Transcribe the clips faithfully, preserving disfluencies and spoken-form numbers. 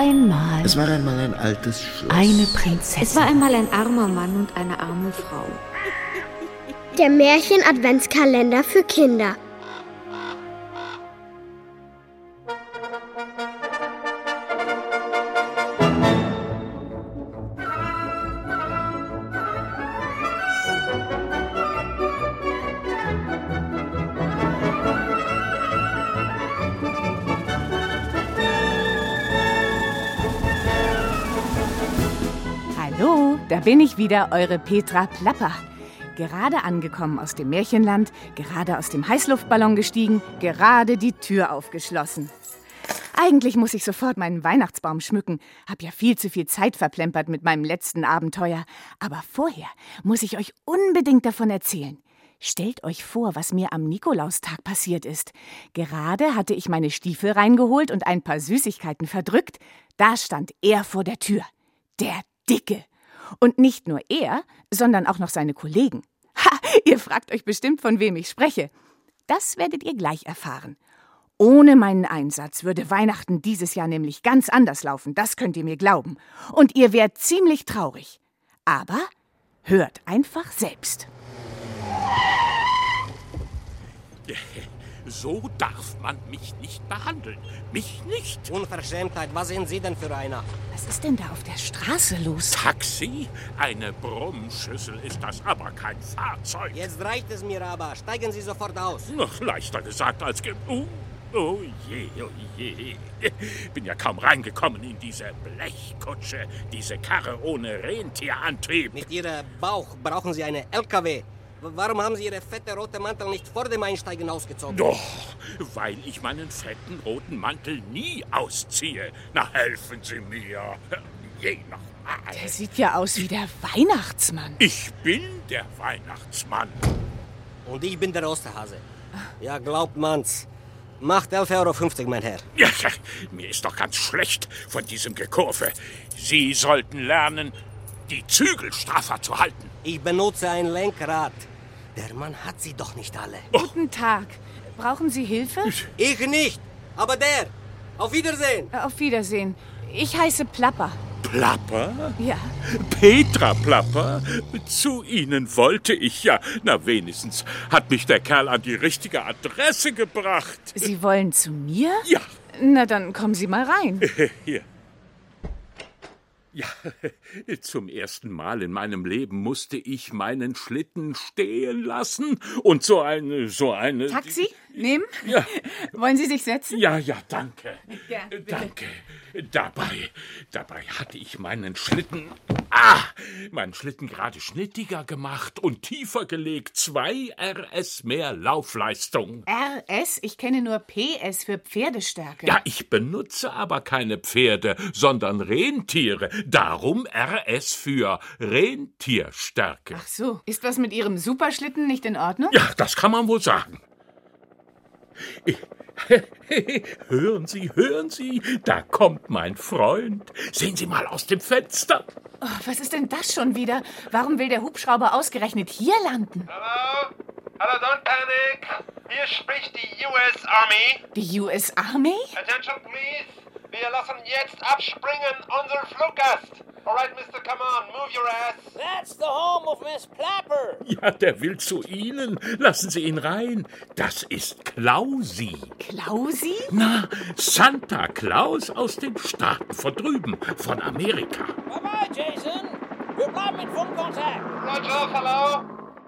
einmal... Es war einmal ein altes Schloss. Eine Prinzessin. Es war einmal ein armer Mann und eine arme Frau. Der Märchen-Adventskalender für Kinder. Hallo, da bin ich wieder, eure Petra Plapper. Gerade angekommen aus dem Märchenland, gerade aus dem Heißluftballon gestiegen, gerade die Tür aufgeschlossen. Eigentlich muss ich sofort meinen Weihnachtsbaum schmücken. Hab ja viel zu viel Zeit verplempert mit meinem letzten Abenteuer. Aber vorher muss ich euch unbedingt davon erzählen. Stellt euch vor, was mir am Nikolaustag passiert ist. Gerade hatte ich meine Stiefel reingeholt und ein paar Süßigkeiten verdrückt. Da stand er vor der Tür. Der Dicke. Und nicht nur er, sondern auch noch seine Kollegen. Ha, ihr fragt euch bestimmt, von wem ich spreche. Das werdet ihr gleich erfahren. Ohne meinen Einsatz würde Weihnachten dieses Jahr nämlich ganz anders laufen, das könnt ihr mir glauben. Und ihr wärt ziemlich traurig. Aber hört einfach selbst. So darf man mich nicht behandeln. Mich nicht. Unverschämtheit, was sind Sie denn für einer? Was ist denn da auf der Straße los? Taxi? Eine Brummschüssel ist das, aber kein Fahrzeug. Jetzt reicht es mir aber. Steigen Sie sofort aus. Noch leichter gesagt als ge... Oh, oh je, oh je. Bin ja kaum reingekommen in diese Blechkutsche, diese Karre ohne Rentierantrieb. Mit Ihrem Bauch brauchen Sie eine L K W. Warum haben Sie Ihre fette rote Mantel nicht vor dem Einsteigen ausgezogen? Doch, weil ich meinen fetten roten Mantel nie ausziehe. Na, helfen Sie mir. Je nochmal. Der sieht ja aus wie der Weihnachtsmann. Ich bin der Weihnachtsmann. Und ich bin der Osterhase. Ja, glaubt man's. Macht elf Euro fünfzig, mein Herr. Ja, mir ist doch ganz schlecht von diesem Gekurve. Sie sollten lernen, die Zügel straffer zu halten. Ich benutze ein Lenkrad. Der Mann hat sie doch nicht alle. Oh. Guten Tag. Brauchen Sie Hilfe? Ich nicht, aber der. Auf Wiedersehen. Auf Wiedersehen. Ich heiße Plapper. Plapper? Ja. Petra Plapper? Zu Ihnen wollte ich ja. Na, wenigstens hat mich der Kerl an die richtige Adresse gebracht. Sie wollen zu mir? Ja. Na, dann kommen Sie mal rein. Hier. Ja, zum ersten Mal in meinem Leben musste ich meinen Schlitten stehen lassen und so eine, so eine... Taxi? Nehmen? Ja. Wollen Sie sich setzen? Ja, ja, danke. Ja, bitte. Danke. Dabei, dabei hatte ich meinen Schlitten, ah, meinen Schlitten gerade schnittiger gemacht und tiefer gelegt. Zwei R S mehr Laufleistung. R S? Ich kenne nur P S für Pferdestärke. Ja, ich benutze aber keine Pferde, sondern Rentiere. Darum R S für Rentierstärke. Ach so. Ist was mit Ihrem Superschlitten nicht in Ordnung? Ja, das kann man wohl sagen. Ich, hören Sie, hören Sie, da kommt mein Freund. Sehen Sie mal aus dem Fenster. Oh, was ist denn das schon wieder? Warum will der Hubschrauber ausgerechnet hier landen? Hallo? Hallo, don't panic. Hier spricht die U S Army. Die U S Army? Attention, please. Wir lassen jetzt abspringen, unser Fluggast. Alright, Mister, come on, move your ass. That's the home of Miss Plapper. Ja, der will zu Ihnen. Lassen Sie ihn rein. Das ist Klausi. Klausi? Na, Santa Claus aus den Staaten von drüben, von Amerika. Bye-bye, Jason. Wir bleiben in Funkkontakt. Roger, hello.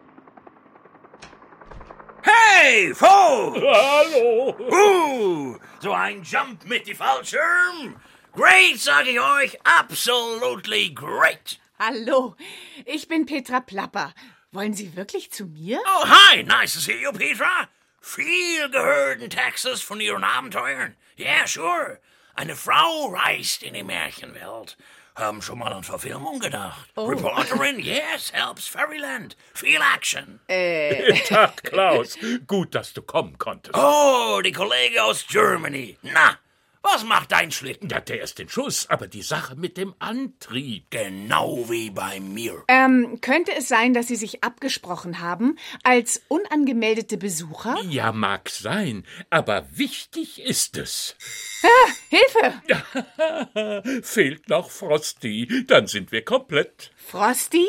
Hey, Fo! Hallo. Uh, so ein Jump mit die Fallschirm? Great, sage ich euch. Absolutely great. Hallo, ich bin Petra Plapper. Wollen Sie wirklich zu mir? Oh, hi. Nice to see you, Petra. Viel gehört in Texas von Ihren Abenteuern. Ja, yeah, sure. Eine Frau reist in die Märchenwelt. Haben schon mal an Verfilmung gedacht. Oh. Reporterin, yes, helps Fairyland. Viel Action. Äh. Tag, Klaus. Gut, dass du kommen konntest. Oh, die Kollege aus Germany. Na, Was macht dein Schlitten? Ja, der ist in Schuss, aber die Sache mit dem Antrieb. Genau wie bei mir. Ähm, könnte es sein, dass Sie sich abgesprochen haben als unangemeldete Besucher? Ja, mag sein, aber wichtig ist es. Ah, Hilfe! Fehlt noch Frosty, dann sind wir komplett. Frosty?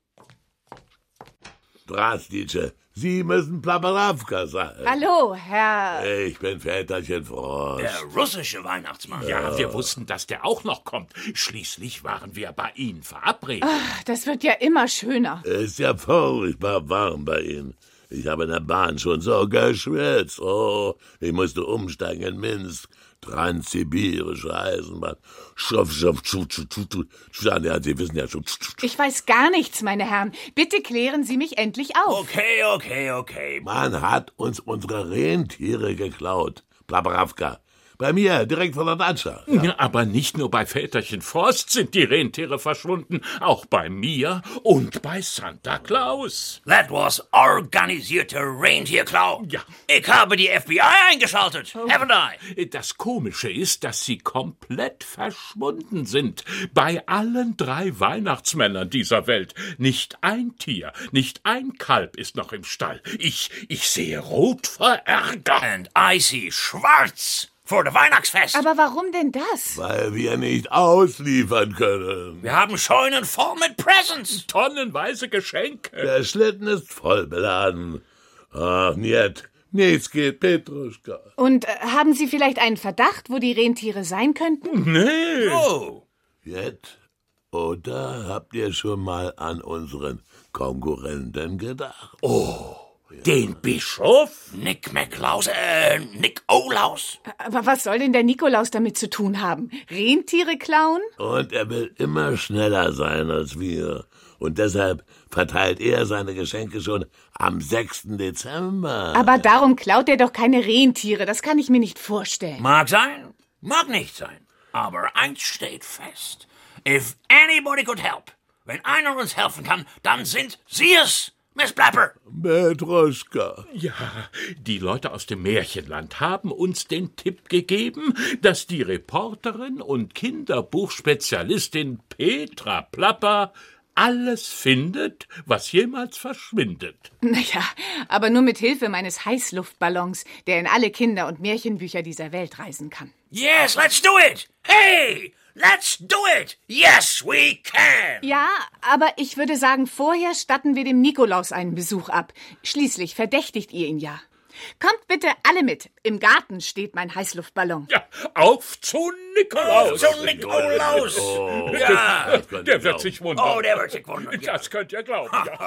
Drastice, Sie müssen Plaperawka sein. Hallo, Herr... Ich bin Väterchen Frost. Der russische Weihnachtsmann. Ja, wir wussten, dass der auch noch kommt. Schließlich waren wir bei Ihnen verabredet. Ach, das wird ja immer schöner. Ist ja furchtbar warm bei Ihnen. Ich habe in der Bahn schon so geschwitzt. Oh, ich musste umsteigen in Minsk. Transsibirische Eisenbahn. Schruff, schruff, schruff, schruff, schruff. Ja, Sie wissen ja schon. Ich weiß gar nichts, meine Herren. Bitte klären Sie mich endlich auf. Okay, okay, okay. Man hat uns unsere Rentiere geklaut. Plaperawka. Bei mir, direkt vor der Datscha. Ja, aber nicht nur bei Väterchen Frost sind die Rentiere verschwunden, auch bei mir und bei Santa Claus. That was organisierte Rentierklau. Ja. Ich habe die F B I eingeschaltet, oh. haven't I? Das Komische ist, dass sie komplett verschwunden sind. Bei allen drei Weihnachtsmännern dieser Welt. Nicht ein Tier, nicht ein Kalb ist noch im Stall. Ich, ich sehe rot vor Ärger. And I see schwarz. Vor der Weihnachtsfest. Aber warum denn das? Weil wir nicht ausliefern können. Wir haben Scheunen voll mit Presents. Tonnenweise Geschenke. Der Schlitten ist voll beladen. Ach, niet. Nichts geht, Petruschka. Und äh, haben Sie vielleicht einen Verdacht, wo die Rentiere sein könnten? Nee. Oh. Jetzt? Oder habt ihr schon mal an unseren Konkurrenten gedacht? Oh. Den Bischof? Nick McLaus, äh, Nick Olaus. Aber was soll denn der Nikolaus damit zu tun haben? Rentiere klauen? Und er will immer schneller sein als wir. Und deshalb verteilt er seine Geschenke schon am sechsten Dezember. Aber darum klaut er doch keine Rentiere. Das kann ich mir nicht vorstellen. Mag sein, mag nicht sein. Aber eins steht fest. If anybody could help, wenn einer uns helfen kann, dann sind Sie es. Miss Plapper. Petruschka. Ja, die Leute aus dem Märchenland haben uns den Tipp gegeben, dass die Reporterin und Kinderbuchspezialistin Petra Plapper alles findet, was jemals verschwindet. Naja, aber nur mit Hilfe meines Heißluftballons, der in alle Kinder- und Märchenbücher dieser Welt reisen kann. Yes, let's do it! Hey! Let's do it! Yes, we can! Ja, aber ich würde sagen, vorher statten wir dem Nikolaus einen Besuch ab. Schließlich verdächtigt ihr ihn ja. Kommt bitte alle mit. Im Garten steht mein Heißluftballon. Ja, auf zu Nikolaus! Auf zu Nikolaus! Oh, ja, der wird sich wundern. Oh, der wird sich wundern. Ja. Das könnt ihr glauben, ja.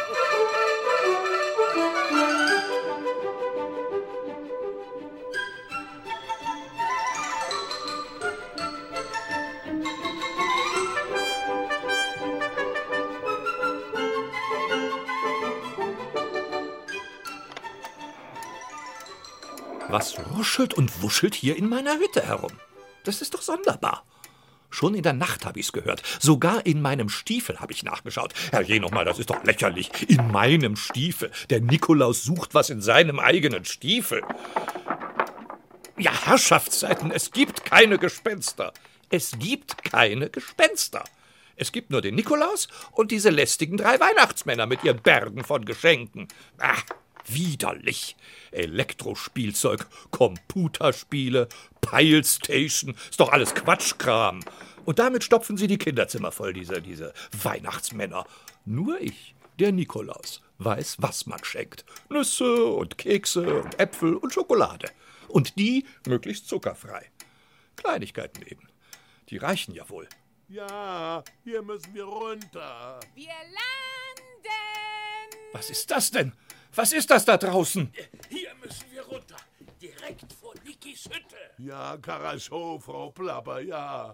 Was ruschelt und wuschelt hier in meiner Hütte herum? Das ist doch sonderbar. Schon in der Nacht habe ich's gehört. Sogar in meinem Stiefel habe ich nachgeschaut. Herrje, nochmal, das ist doch lächerlich. In meinem Stiefel. Der Nikolaus sucht was in seinem eigenen Stiefel. Ja, Herrschaftszeiten, es gibt keine Gespenster. Es gibt keine Gespenster. Es gibt nur den Nikolaus und diese lästigen drei Weihnachtsmänner mit ihren Bergen von Geschenken. Ach, widerlich. Elektrospielzeug, Computerspiele, Peilstation, ist doch alles Quatschkram. Und damit stopfen sie die Kinderzimmer voll, diese, diese Weihnachtsmänner. Nur ich, der Nikolaus, weiß, was man schenkt. Nüsse und Kekse und Äpfel und Schokolade. Und die möglichst zuckerfrei. Kleinigkeiten eben. Die reichen ja wohl. Ja, hier müssen wir runter. Wir landen! Was ist das denn? Was ist das da draußen? Hier müssen wir runter. Direkt vor Nikis Hütte. Ja, Karaschow, Frau Plapper, ja.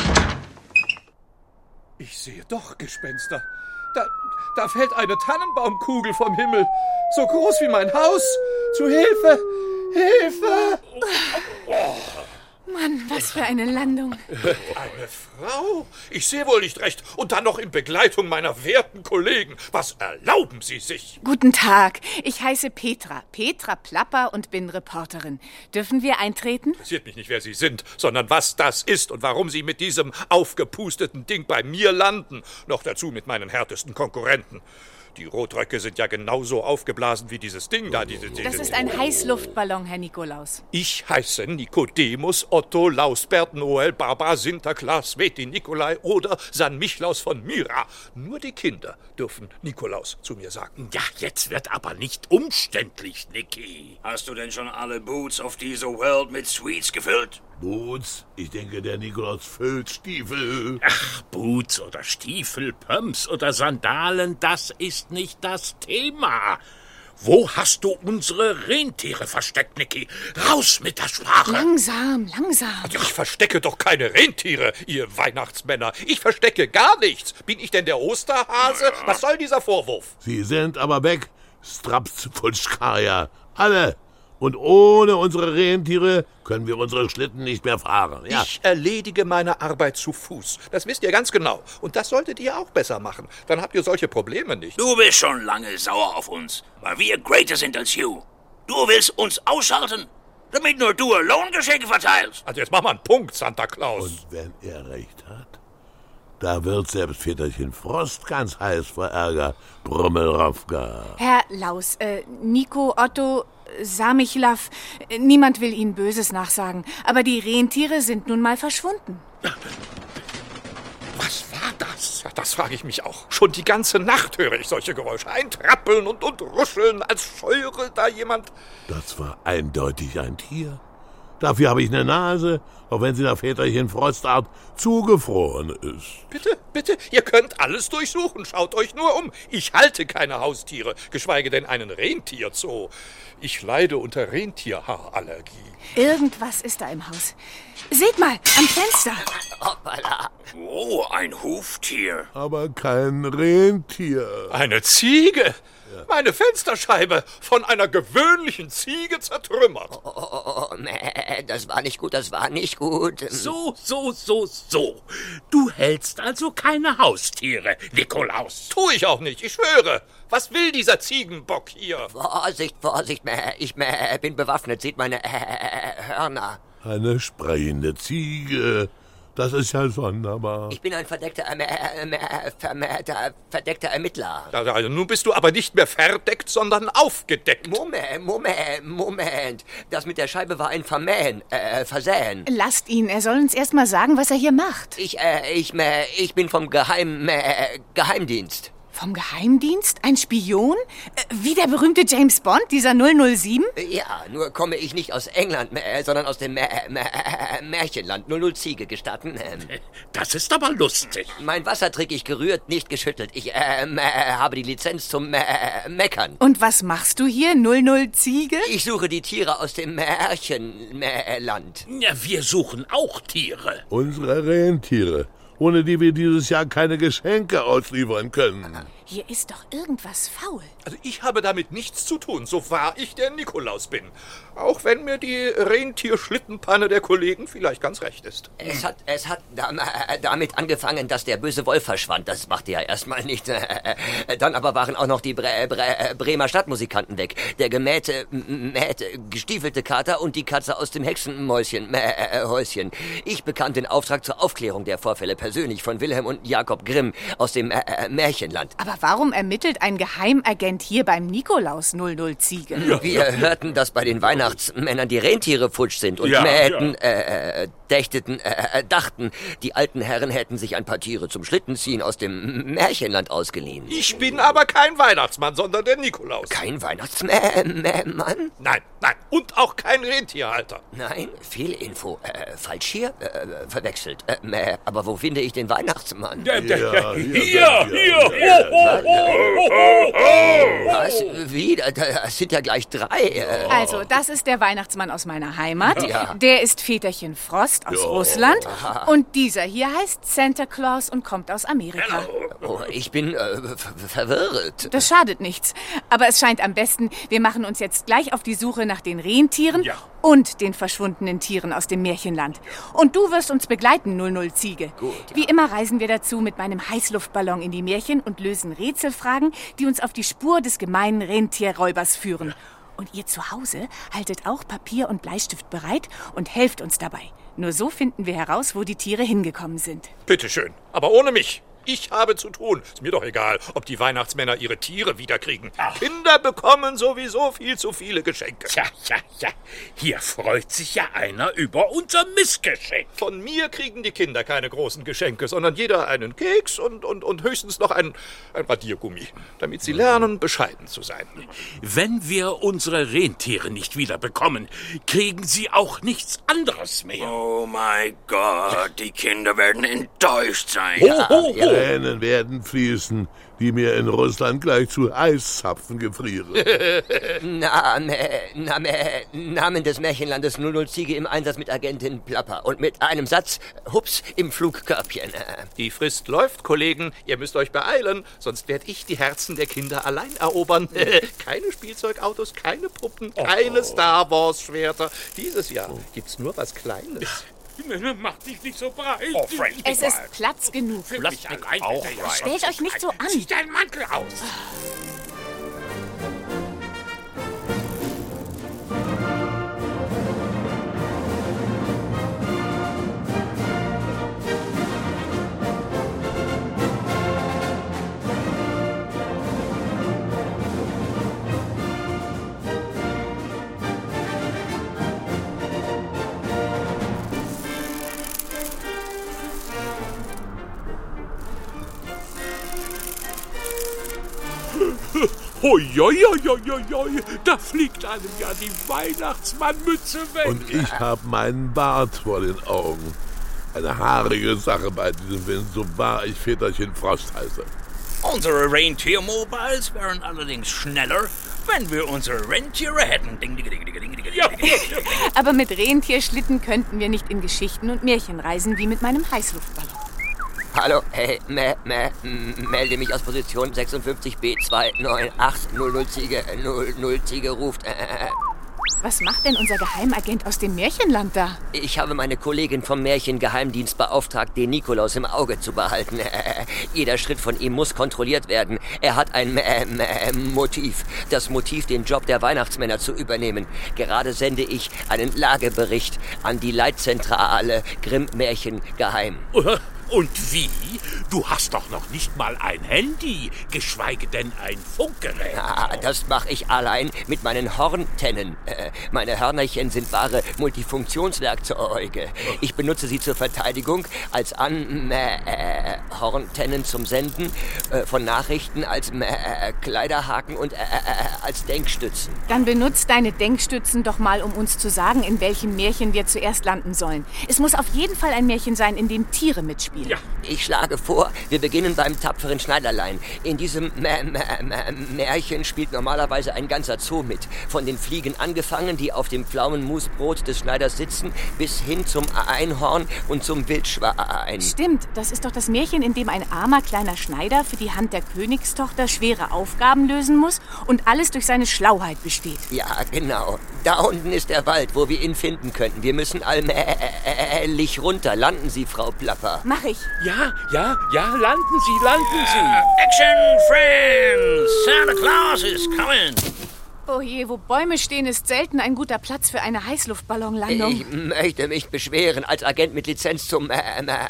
Ich sehe doch Gespenster. Da, da fällt eine Tannenbaumkugel vom Himmel. So groß wie mein Haus. Zu Hilfe! Hilfe! Mann, was für eine Landung. Eine Frau? Ich sehe wohl nicht recht. Und dann noch in Begleitung meiner werten Kollegen. Was erlauben Sie sich? Guten Tag, ich heiße Petra, Petra Plapper und bin Reporterin. Dürfen wir eintreten? Interessiert mich nicht, wer Sie sind, sondern was das ist und warum Sie mit diesem aufgepusteten Ding bei mir landen. Noch dazu mit meinen härtesten Konkurrenten. Die Rotröcke sind ja genauso aufgeblasen wie dieses Ding da. Diese, diese Das ist ein Heißluftballon, Herr Nikolaus. Ich heiße Nikodemus Otto Lausbert Noel Baba Sinterklaas Sveti Nikolai oder San Michlaus von Myra. Nur die Kinder dürfen Nikolaus zu mir sagen. Ja, jetzt wird aber nicht umständlich, Niki. Hast du denn schon alle Boots auf dieser Welt mit Sweets gefüllt? Boots? Ich denke, der Nikolaus füllt Stiefel. Ach, Boots oder Stiefel, Pumps oder Sandalen, das ist nicht das Thema. Wo hast du unsere Rentiere versteckt, Niki? Raus mit der Sprache! Langsam, langsam. Ich verstecke doch keine Rentiere, ihr Weihnachtsmänner. Ich verstecke gar nichts. Bin ich denn der Osterhase? Was soll dieser Vorwurf? Sie sind aber weg, Strapsfutschkaja. Alle. Und ohne unsere Rentiere können wir unsere Schlitten nicht mehr fahren. Ja. Ich erledige meine Arbeit zu Fuß. Das wisst ihr ganz genau. Und das solltet ihr auch besser machen. Dann habt ihr solche Probleme nicht. Du bist schon lange sauer auf uns, weil wir greater sind als you. Du willst uns ausschalten, damit nur du Lohngeschenke verteilst. Also jetzt mach mal einen Punkt, Santa Claus. Und wenn er recht hat, da wird selbst Väterchen Frost ganz heiß vor Ärger, Brummelrofka. Herr Laus, äh, Nico, Otto, Samichlav, niemand will Ihnen Böses nachsagen, aber die Rentiere sind nun mal verschwunden. Was war das? Ja, das frage ich mich auch. Schon die ganze Nacht höre ich solche Geräusche. Ein Trappeln und, und Ruscheln, als scheure da jemand. Das war eindeutig ein Tier. Dafür habe ich eine Nase, auch wenn sie nach Väterchen Frostart zugefroren ist. Bitte, bitte, ihr könnt alles durchsuchen. Schaut euch nur um. Ich halte keine Haustiere, geschweige denn einen Rentierzoo. Ich leide unter Rentierhaarallergie. Irgendwas ist da im Haus. Seht mal, am Fenster. Hoppala. Oh, ein Huftier. Aber kein Rentier. Eine Ziege? Meine Fensterscheibe von einer gewöhnlichen Ziege zertrümmert. Oh, oh, oh, oh, nee, das war nicht gut, das war nicht gut. So, so, so, so. Du hältst also keine Haustiere, Nikolaus. Tu ich auch nicht, ich schwöre. Was will dieser Ziegenbock hier? Vorsicht, Vorsicht, mäh, ich mäh, bin bewaffnet, seht meine äh, Hörner. Eine sprechende Ziege. Das ist ja sonderbar. Ich bin ein verdeckter, äh, äh, vermehrter, verdeckter Ermittler. Also, nun bist du aber nicht mehr verdeckt, sondern aufgedeckt. Moment, Moment, Moment. Das mit der Scheibe war ein Vermähen, äh, Versäen. Lasst ihn, er soll uns erst mal sagen, was er hier macht. Ich, äh, ich, äh, ich bin vom Geheim, äh, Geheimdienst. Vom Geheimdienst? Ein Spion? Wie der berühmte James Bond, dieser null null sieben? Ja, nur komme ich nicht aus England, äh, sondern aus dem äh, äh, Märchenland. null null Ziege, gestatten? Das ist aber lustig. Mein Wasser trinke ich gerührt, nicht geschüttelt. Ich äh, äh, habe die Lizenz zum äh, Meckern. Und was machst du hier, null null Ziege? Ich suche die Tiere aus dem Märchenland. Ja, wir suchen auch Tiere. Unsere Rentiere, ohne die wir dieses Jahr keine Geschenke ausliefern können. Hier ist doch irgendwas faul. Also ich habe damit nichts zu tun, so wahr ich der Nikolaus bin. Auch wenn mir die Rentierschlittenpanne der Kollegen vielleicht ganz recht ist. Es hat, es hat damit angefangen, dass der böse Wolf verschwand. Das machte ja erstmal nicht. Dann aber waren auch noch die Bre Bre Bremer Stadtmusikanten weg. Der gemähte, mähte, gestiefelte Kater und die Katze aus dem Hexenmäuschen, äh, Häuschen. Ich bekam den Auftrag zur Aufklärung der Vorfälle persönlich von Wilhelm und Jakob Grimm aus dem äh, Märchenland. Aber warum ermittelt ein Geheimagent hier beim Nikolaus null null Ziege? Ja, wir hörten, dass bei den Weihnachtsmännern die Rentiere futsch sind und ja, mähten, ja. äh, dächteten, äh, dachten, die alten Herren hätten sich ein paar Tiere zum Schlittenziehen aus dem Märchenland ausgeliehen. Ich bin aber kein Weihnachtsmann, sondern der Nikolaus. Kein Weihnachtsmann? Nein, nein. Und auch kein Rentierhalter. Nein, Fehlinfo. Äh, falsch hier äh, verwechselt. Äh, mäh, aber wo finde ich den Weihnachtsmann? Ja, ja, ja, hier, hier, hier. hier. Ho, ho, ho, ho, ho. Was? Wie? Das sind ja gleich drei. Äh. Also, das ist der Weihnachtsmann aus meiner Heimat. Ja. Der ist Väterchen Frost aus Ja. Russland. Aha. Und dieser hier heißt Santa Claus und kommt aus Amerika. Oh, ich bin äh, ver verwirrt. Das schadet nichts. Aber es scheint am besten, wir machen uns jetzt gleich auf die Suche nach den Rentieren. Ja. und den verschwundenen Tieren aus dem Märchenland. Und du wirst uns begleiten, null null Ziege. Gut, ja. Wie immer reisen wir dazu mit meinem Heißluftballon in die Märchen und lösen Rätselfragen, die uns auf die Spur des gemeinen Rentierräubers führen. Und ihr zu Hause haltet auch Papier und Bleistift bereit und helft uns dabei. Nur so finden wir heraus, wo die Tiere hingekommen sind. Bitteschön, aber ohne mich. Ich habe zu tun. Ist mir doch egal, ob die Weihnachtsmänner ihre Tiere wiederkriegen. Ach. Kinder bekommen sowieso viel zu viele Geschenke. Ja, ja, ja. Hier freut sich ja einer über unser Missgeschenk. Von mir kriegen die Kinder keine großen Geschenke, sondern jeder einen Keks und, und, und höchstens noch ein, ein Radiergummi, damit sie lernen, bescheiden zu sein. Wenn wir unsere Rentiere nicht wieder bekommen, kriegen sie auch nichts anderes mehr. Oh mein Gott, die Kinder werden enttäuscht sein. Ho, ho, ho. Tränen werden fließen, die mir in Russland gleich zu Eiszapfen gefrieren. Name, Name, Namen des Märchenlandes null null Ziege im Einsatz mit Agentin Plapper. Und mit einem Satz, hups, im Flugkörbchen. Die Frist läuft, Kollegen. Ihr müsst euch beeilen, sonst werde ich die Herzen der Kinder allein erobern. Keine Spielzeugautos, keine Puppen, keine oh. Star Wars Schwerter. Dieses Jahr gibt's nur was Kleines. Mach dich nicht so breit. Oh, Frank, es ist Platz genug. Lass mich allein. auch Stellt euch nicht so an. Zieh deinen Mantel aus. Hoi, hoi, hoi, hoi, hoi, da fliegt einem ja die Weihnachtsmannmütze weg. Und ich habe meinen Bart vor den Augen. Eine haarige Sache bei diesem Wind, so wahr ich Väterchen Frost heiße. Unsere Rentiermobiles wären allerdings schneller, wenn wir unsere Rentiere hätten. Ding, ding, ding, ding, ding, ding, Ja. ding, ding, ding. Aber mit Rentierschlitten könnten wir nicht in Geschichten und Märchen reisen, wie mit meinem Heißluftballon. Hallo, hey, me, me, melde mich aus Position sechsundfünfzig B zwei neun acht null null Ziege, null null Ziege ruft. Äh, Was macht denn unser Geheimagent aus dem Märchenland da? Ich habe meine Kollegin vom Märchengeheimdienst beauftragt, den Nikolaus im Auge zu behalten. Äh, jeder Schritt von ihm muss kontrolliert werden. Er hat ein äh, äh, Motiv. Das Motiv, den Job der Weihnachtsmänner zu übernehmen. Gerade sende ich einen Lagebericht an die Leitzentrale Grimm Märchen Geheim. Und wie? Du hast doch noch nicht mal ein Handy, geschweige denn ein Funkgerät. Ah, das mache ich allein mit meinen Horntennen. Äh, meine Hörnerchen sind wahre Multifunktionswerkzeuge. Ich benutze sie zur Verteidigung, als An äh, Horntennen zum Senden äh, von Nachrichten, als äh, Kleiderhaken und äh, äh, als Denkstützen. Dann benutzt deine Denkstützen doch mal, um uns zu sagen, in welchem Märchen wir zuerst landen sollen. Es muss auf jeden Fall ein Märchen sein, in dem Tiere mitspielen. Ja. Ich schlage vor, wir beginnen beim tapferen Schneiderlein. In diesem M M M Märchen spielt normalerweise ein ganzer Zoo mit. Von den Fliegen angefangen, die auf dem Pflaumenmusbrot des Schneiders sitzen, bis hin zum Einhorn und zum Wildschwein. Stimmt, das ist doch das Märchen, in dem ein armer kleiner Schneider für die Hand der Königstochter schwere Aufgaben lösen muss und alles durch seine Schlauheit besteht. Ja, genau. Da unten ist der Wald, wo wir ihn finden könnten. Wir müssen allmählich runter. Landen Sie, Frau Plapper. Mach ich. Ja, ja, ja, landen Sie, landen Sie. Action, friends! Santa Claus is coming! Oh je, wo Bäume stehen, ist selten ein guter Platz für eine Heißluftballonlandung. Ich möchte mich beschweren. Als Agent mit Lizenz zum äh,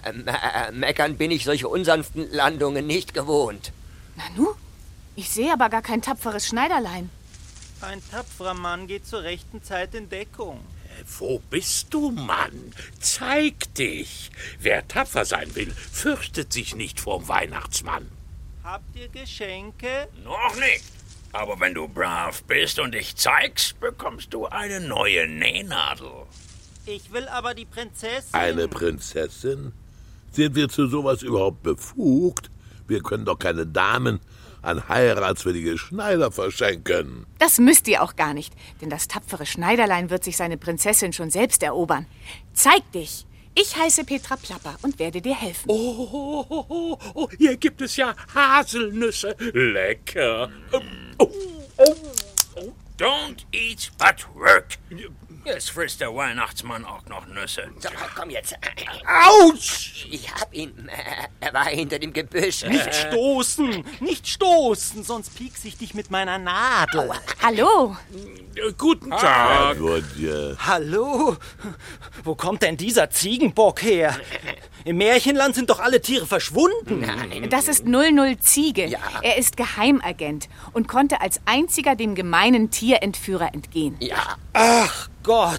äh, Meckern bin ich solche unsanften Landungen nicht gewohnt. Nanu? Ich sehe aber gar kein tapferes Schneiderlein. Ein tapferer Mann geht zur rechten Zeit in Deckung. Wo bist du, Mann? Zeig dich. Wer tapfer sein will, fürchtet sich nicht vorm Weihnachtsmann. Habt ihr Geschenke? Noch nicht. Aber wenn du brav bist und dich zeigst, bekommst du eine neue Nähnadel. Ich will aber die Prinzessin. Eine Prinzessin? Sind wir zu sowas überhaupt befugt? Wir können doch keine Damen an heiratswillige Schneider verschenken. Das müsst ihr auch gar nicht, denn das tapfere Schneiderlein wird sich seine Prinzessin schon selbst erobern. Zeig dich! Ich heiße Petra Plapper und werde dir helfen. Oh, oh, oh, oh, oh, hier gibt es ja Haselnüsse. Lecker. Oh, oh, oh. Don't eat but work. Jetzt frisst der Weihnachtsmann auch noch Nüsse. So, komm jetzt. Autsch! Ich hab ihn. Äh, er war hinter dem Gebüsch. Nicht stoßen, nicht stoßen, sonst piekse ich dich mit meiner Nadel. Hallo. Äh, guten Tag. Gotje. Hallo? Wo kommt denn dieser Ziegenbock her? Im Märchenland sind doch alle Tiere verschwunden. Nein. Das ist null null Ziege. Ja. Er ist Geheimagent und konnte als einziger dem gemeinen Tierentführer entgehen. Ja. Ach Gott!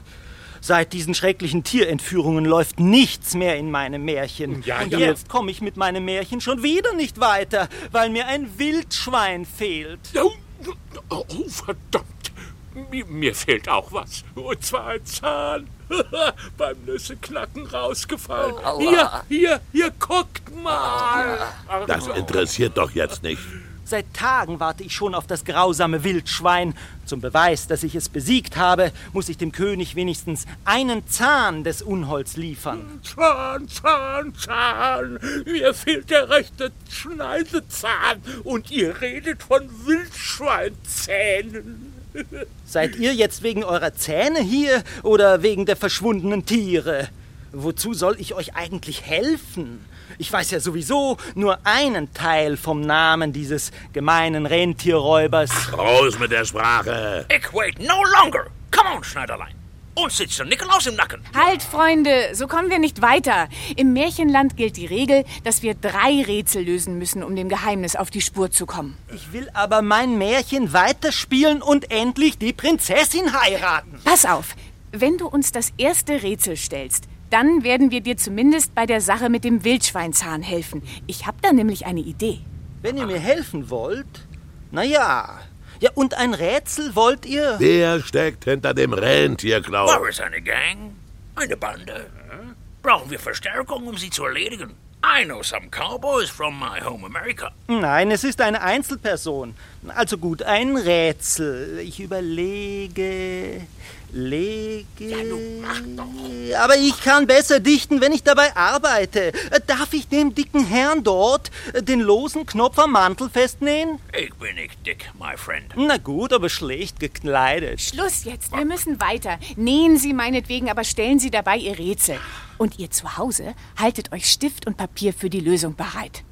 Seit diesen schrecklichen Tierentführungen läuft nichts mehr in meinem Märchen. Ja, Und ja. jetzt komme ich mit meinem Märchen schon wieder nicht weiter, weil mir ein Wildschwein fehlt. Oh, oh, verdammt. Mir, mir fehlt auch was. Und zwar ein Zahn. Beim Nüsseknacken rausgefallen. Aua. Hier, hier, hier, guckt mal. Das interessiert doch jetzt nicht. Seit Tagen warte ich schon auf das grausame Wildschwein. Zum Beweis, dass ich es besiegt habe, muss ich dem König wenigstens einen Zahn des Unholds liefern. Zahn, Zahn, Zahn. Mir fehlt der rechte Schneidezahn. Und ihr redet von Wildschweinzähnen. Seid ihr jetzt wegen eurer Zähne hier oder wegen der verschwundenen Tiere? Wozu soll ich euch eigentlich helfen? Ich weiß ja sowieso nur einen Teil vom Namen dieses gemeinen Rentierräubers. Raus mit der Sprache. Ich wait no longer. Come on, Schneiderlein. Uns sitzt der Nikolaus im Nacken. Halt, Freunde, so kommen wir nicht weiter. Im Märchenland gilt die Regel, dass wir drei Rätsel lösen müssen, um dem Geheimnis auf die Spur zu kommen. Ich will aber mein Märchen weiterspielen und endlich die Prinzessin heiraten. Pass auf, wenn du uns das erste Rätsel stellst, dann werden wir dir zumindest bei der Sache mit dem Wildschweinzahn helfen. Ich habe da nämlich eine Idee. Wenn ihr mir helfen wollt, na ja. Ja, und ein Rätsel wollt ihr? Wer steckt hinter dem Rentierklau? War es eine Gang? Eine Bande? Brauchen wir Verstärkung, um sie zu erledigen? I know some cowboys from my home America. Nein, es ist eine Einzelperson. Also gut, ein Rätsel. Ich überlege, lege... Ja, nun mach doch. Aber ich kann besser dichten, wenn ich dabei arbeite. Darf ich dem dicken Herrn dort den losen Knopf am Mantel festnähen? Ich bin nicht dick, my friend. Na gut, aber schlecht gekleidet. Schluss jetzt, wir müssen weiter. Nähen Sie meinetwegen, aber stellen Sie dabei Ihr Rätsel. Und ihr zu Hause haltet euch Stift und Papier für die Lösung bereit.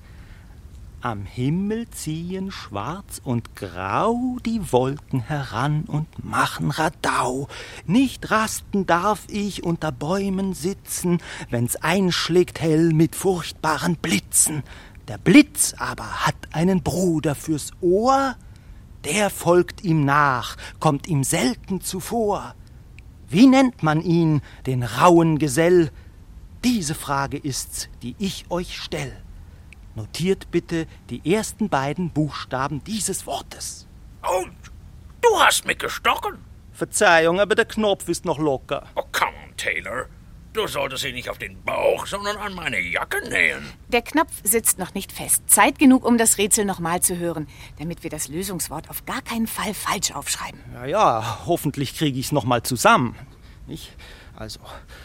Am Himmel ziehen schwarz und grau die Wolken heran und machen Radau. Nicht rasten darf ich unter Bäumen sitzen, wenn's einschlägt hell mit furchtbaren Blitzen. Der Blitz aber hat einen Bruder fürs Ohr, der folgt ihm nach, kommt ihm selten zuvor. Wie nennt man ihn, den rauen Gesell? Diese Frage ist's, die ich euch stell. Notiert bitte die ersten beiden Buchstaben dieses Wortes. Und du hast mich gestochen. Verzeihung, aber der Knopf ist noch locker. Oh, come on, Taylor. Du solltest ihn nicht auf den Bauch, sondern an meine Jacke nähen. Der Knopf sitzt noch nicht fest. Zeit genug, um das Rätsel nochmal zu hören, damit wir das Lösungswort auf gar keinen Fall falsch aufschreiben. Ja, ja, hoffentlich kriege ich's noch mal zusammen. Ich, also...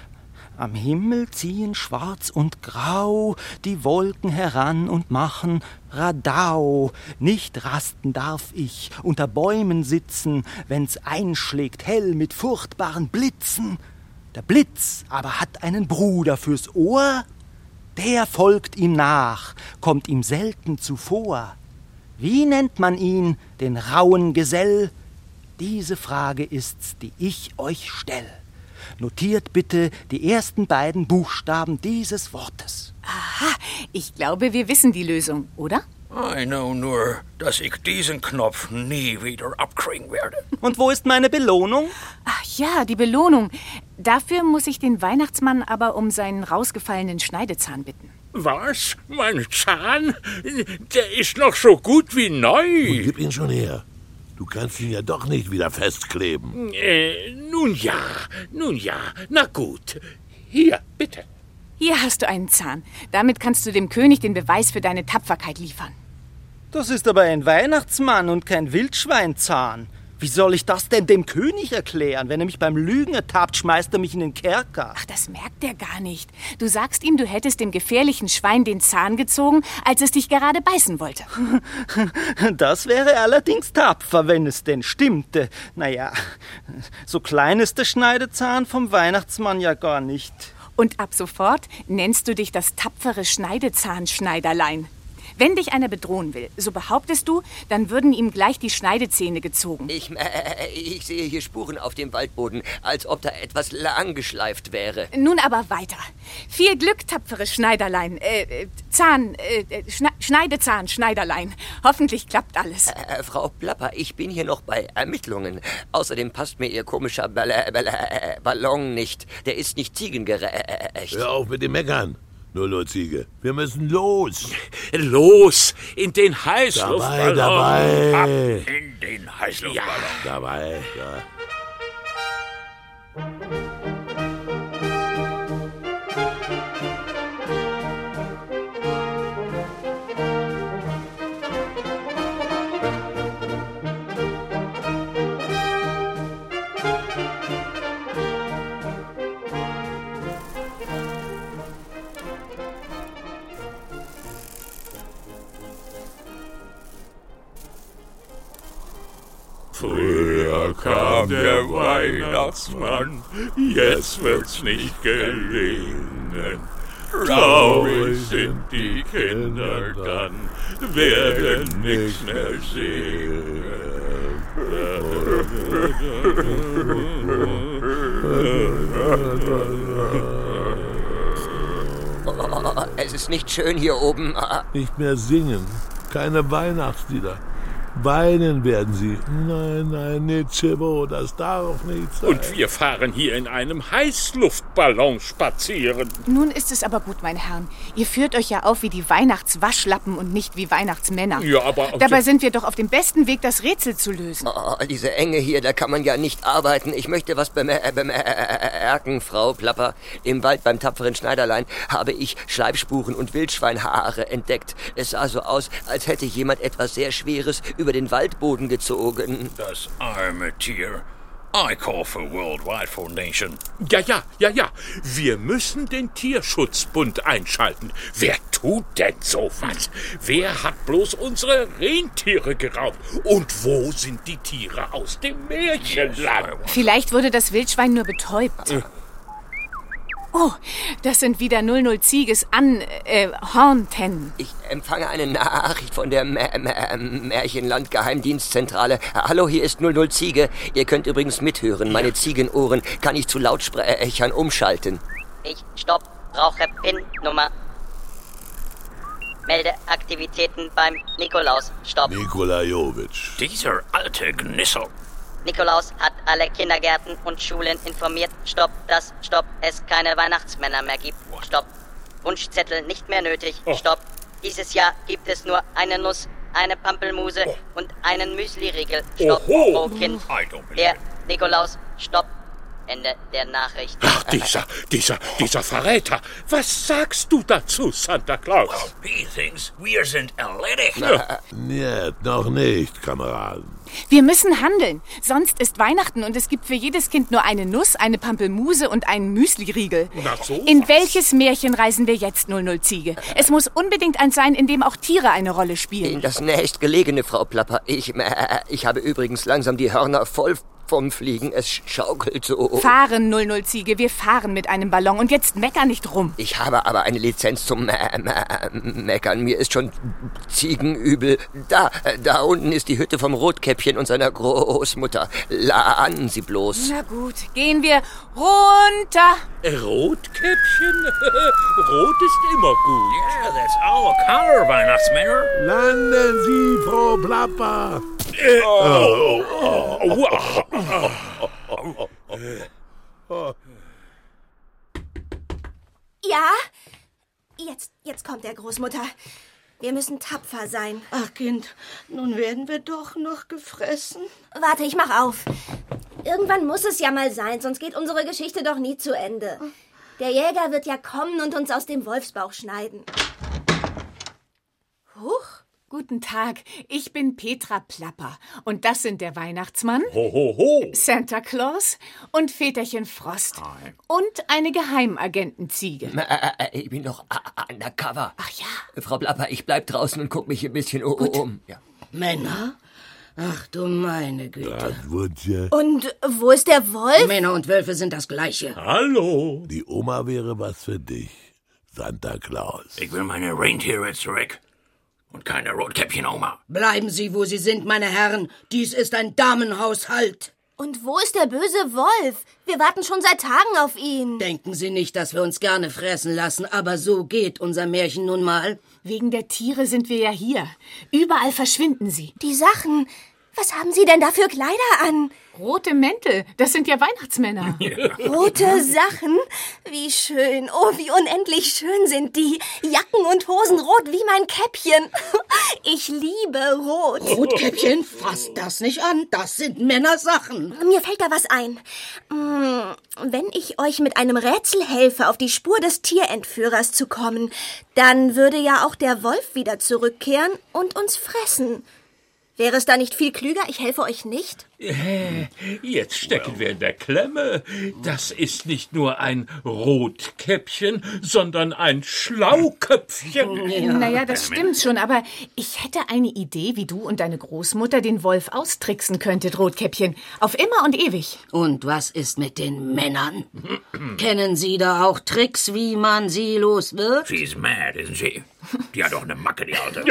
Am Himmel ziehen schwarz und grau die Wolken heran und machen Radau. Nicht rasten darf ich, unter Bäumen sitzen, wenn's einschlägt hell mit furchtbaren Blitzen. Der Blitz aber hat einen Bruder fürs Ohr, der folgt ihm nach, kommt ihm selten zuvor. Wie nennt man ihn, den rauen Gesell? Diese Frage ist's, die ich euch stell. Notiert bitte die ersten beiden Buchstaben dieses Wortes. Aha, ich glaube, wir wissen die Lösung, oder? I know nur, dass ich diesen Knopf nie wieder abkriegen werde. Und wo ist meine Belohnung? Ach ja, die Belohnung. Dafür muss ich den Weihnachtsmann aber um seinen rausgefallenen Schneidezahn bitten. Was? Mein Zahn? Der ist noch so gut wie neu. Gib ihn schon her. Du kannst ihn ja doch nicht wieder festkleben. Äh, nun ja, nun ja. Na gut. Hier, bitte. Hier hast du einen Zahn. Damit kannst du dem König den Beweis für deine Tapferkeit liefern. Das ist aber ein Weihnachtsmann und kein Wildschweinzahn. Wie soll ich das denn dem König erklären? Wenn er mich beim Lügen ertappt, schmeißt er mich in den Kerker. Ach, das merkt er gar nicht. Du sagst ihm, du hättest dem gefährlichen Schwein den Zahn gezogen, als es dich gerade beißen wollte. Das wäre allerdings tapfer, wenn es denn stimmte. Naja, so klein ist der Schneidezahn vom Weihnachtsmann ja gar nicht. Und ab sofort nennst du dich das tapfere Schneidezahnschneiderlein. Wenn dich einer bedrohen will, so behauptest du, dann würden ihm gleich die Schneidezähne gezogen. Ich, äh, ich sehe hier Spuren auf dem Waldboden, als ob da etwas lang geschleift wäre. Nun aber weiter. Viel Glück, tapferes Schneiderlein. Äh, Zahn, äh, Schne Schneidezahn, Schneiderlein. Hoffentlich klappt alles. Äh, Frau Plapper, ich bin hier noch bei Ermittlungen. Außerdem passt mir Ihr komischer Ball Ball Ballon nicht. Der ist nicht ziegengerecht. Hör auf mit dem Meckern. Null Uhr Ziege. Wir müssen los. Los in den Heißluftballon. Dabei, dabei. Ab in den Heißluftballon. Ja. Dabei, ja. Früher kam der Weihnachtsmann, jetzt wird's nicht gelingen. Traurig sind die Kinder dann, werden nichts mehr sehen. Oh, es ist nicht schön hier oben. Nicht mehr singen, keine Weihnachtslieder. Weinen werden sie. Nein, nein, Nitschebo, das darf nicht sein. Und wir fahren hier in einem Heißluftballon spazieren. Nun ist es aber gut, meine Herren. Ihr führt euch ja auf wie die Weihnachtswaschlappen und nicht wie Weihnachtsmänner. Ja, aber... Dabei sind wir doch auf dem besten Weg, das Rätsel zu lösen. Oh, diese Enge hier, da kann man ja nicht arbeiten. Ich möchte was bemer bemerken, Frau Plapper. Im Wald beim tapferen Schneiderlein habe ich Schleifspuren und Wildschweinhaare entdeckt. Es sah so aus, als hätte jemand etwas sehr Schweres über den Waldboden gezogen. Das arme Tier. I call for Worldwide Foundation. Ja, ja, ja, ja. Wir müssen den Tierschutzbund einschalten. Wer tut denn sowas? Wer hat bloß unsere Rentiere geraubt? Und wo sind die Tiere aus dem Märchenland? Vielleicht wurde das Wildschwein nur betäubt. Äh. Oh, das sind wieder null null Zieges an äh, Horntennen. Ich empfange eine Nachricht von der M M Märchenland-Geheimdienstzentrale. Hallo, hier ist null null Ziege. Ihr könnt übrigens mithören. Meine Ziegenohren kann ich zu Lautsprechern umschalten. Ich stopp, brauche PIN-Nummer. Melde Aktivitäten beim Nikolaus. Stopp. Nikolajowitsch. Dieser alte Gnissel. Nikolaus hat alle Kindergärten und Schulen informiert. Stopp, dass, stopp, es keine Weihnachtsmänner mehr gibt. Stopp. Wunschzettel nicht mehr nötig. Oh. Stopp. Dieses Jahr gibt es nur eine Nuss, eine Pampelmuse oh. und einen Müsli-Riegel. Stopp Oho. pro Kind. Der Nikolaus, stopp. Ende der Nachricht. Ach, dieser, dieser, dieser Verräter. Was sagst du dazu, Santa Claus? Well, he thinks wir sind erledigt. Ja. Nicht, noch nicht, Kameraden. Wir müssen handeln. Sonst ist Weihnachten und es gibt für jedes Kind nur eine Nuss, eine Pampelmuse und einen Müsli-Riegel. Na so in was. welches Märchen reisen wir jetzt, null null Ziege? Es muss unbedingt eins sein, in dem auch Tiere eine Rolle spielen. In das nächstgelegene, Frau Plapper. Ich, äh, ich habe übrigens langsam die Hörner voll vom Fliegen. Es schaukelt so. Fahren, null null Ziege. Wir fahren mit einem Ballon und jetzt mecker nicht rum. Ich habe aber eine Lizenz zum äh, äh, Meckern. Mir ist schon ziegenübel. Da, da unten ist die Hütte vom Rotkäppchen und seiner Großmutter. Laden Sie bloß. Na gut, gehen wir runter. Rotkäppchen? Rot ist immer gut. Yeah, that's our color, Weihnachtsmänner. Landen Sie, Frau Plapper. Oh, oh, oh, oh, oh. Ja? Jetzt, jetzt kommt der Großmutter. Wir müssen tapfer sein. Ach, Kind, nun werden wir doch noch gefressen. Warte, ich mach auf. Irgendwann muss es ja mal sein, sonst geht unsere Geschichte doch nie zu Ende. Der Jäger wird ja kommen und uns aus dem Wolfsbauch schneiden. Huch, Guten Tag, ich bin Petra Plapper und das sind der Weihnachtsmann, Ho, ho, ho. Santa Claus und Väterchen Frost Hi. und eine Geheimagentenziege. Äh, äh, ich bin doch undercover. Ach ja. Frau Plapper, ich bleib draußen und guck mich ein bisschen um. um. Ja. Männer? Ach du meine Güte. Das wird ja. Und wo ist der Wolf? Männer und Wölfe sind das Gleiche. Hallo. Die Oma wäre was für dich, Santa Claus. Ich will meine Rentiere zurück. Und keine Rotkäppchen-Oma. Bleiben Sie, wo Sie sind, meine Herren. Dies ist ein Damenhaushalt. Und wo ist der böse Wolf? Wir warten schon seit Tagen auf ihn. Denken Sie nicht, dass wir uns gerne fressen lassen, aber so geht unser Märchen nun mal. Wegen der Tiere sind wir ja hier. Überall verschwinden sie. Die Sachen. Was haben Sie denn da für Kleider an? Rote Mäntel, das sind ja Weihnachtsmänner. Rote Sachen? Wie schön. Oh, wie unendlich schön sind die. Jacken und Hosen rot wie mein Käppchen. Ich liebe Rot. Rotkäppchen, fass das nicht an. Das sind Männersachen. Mir fällt da was ein. Wenn ich euch mit einem Rätsel helfe, auf die Spur des Tierentführers zu kommen, dann würde ja auch der Wolf wieder zurückkehren und uns fressen. Wäre es da nicht viel klüger? Ich helfe euch nicht? Jetzt stecken wir in der Klemme. Das ist nicht nur ein Rotkäppchen, sondern ein Schlauköpfchen. Ja. Naja, das stimmt schon, aber ich hätte eine Idee, wie du und deine Großmutter den Wolf austricksen könntet, Rotkäppchen. Auf immer und ewig. Und was ist mit den Männern? Kennen Sie da auch Tricks, wie man sie los wird? She's mad, isn't she? Die hat doch eine Macke, die Alte.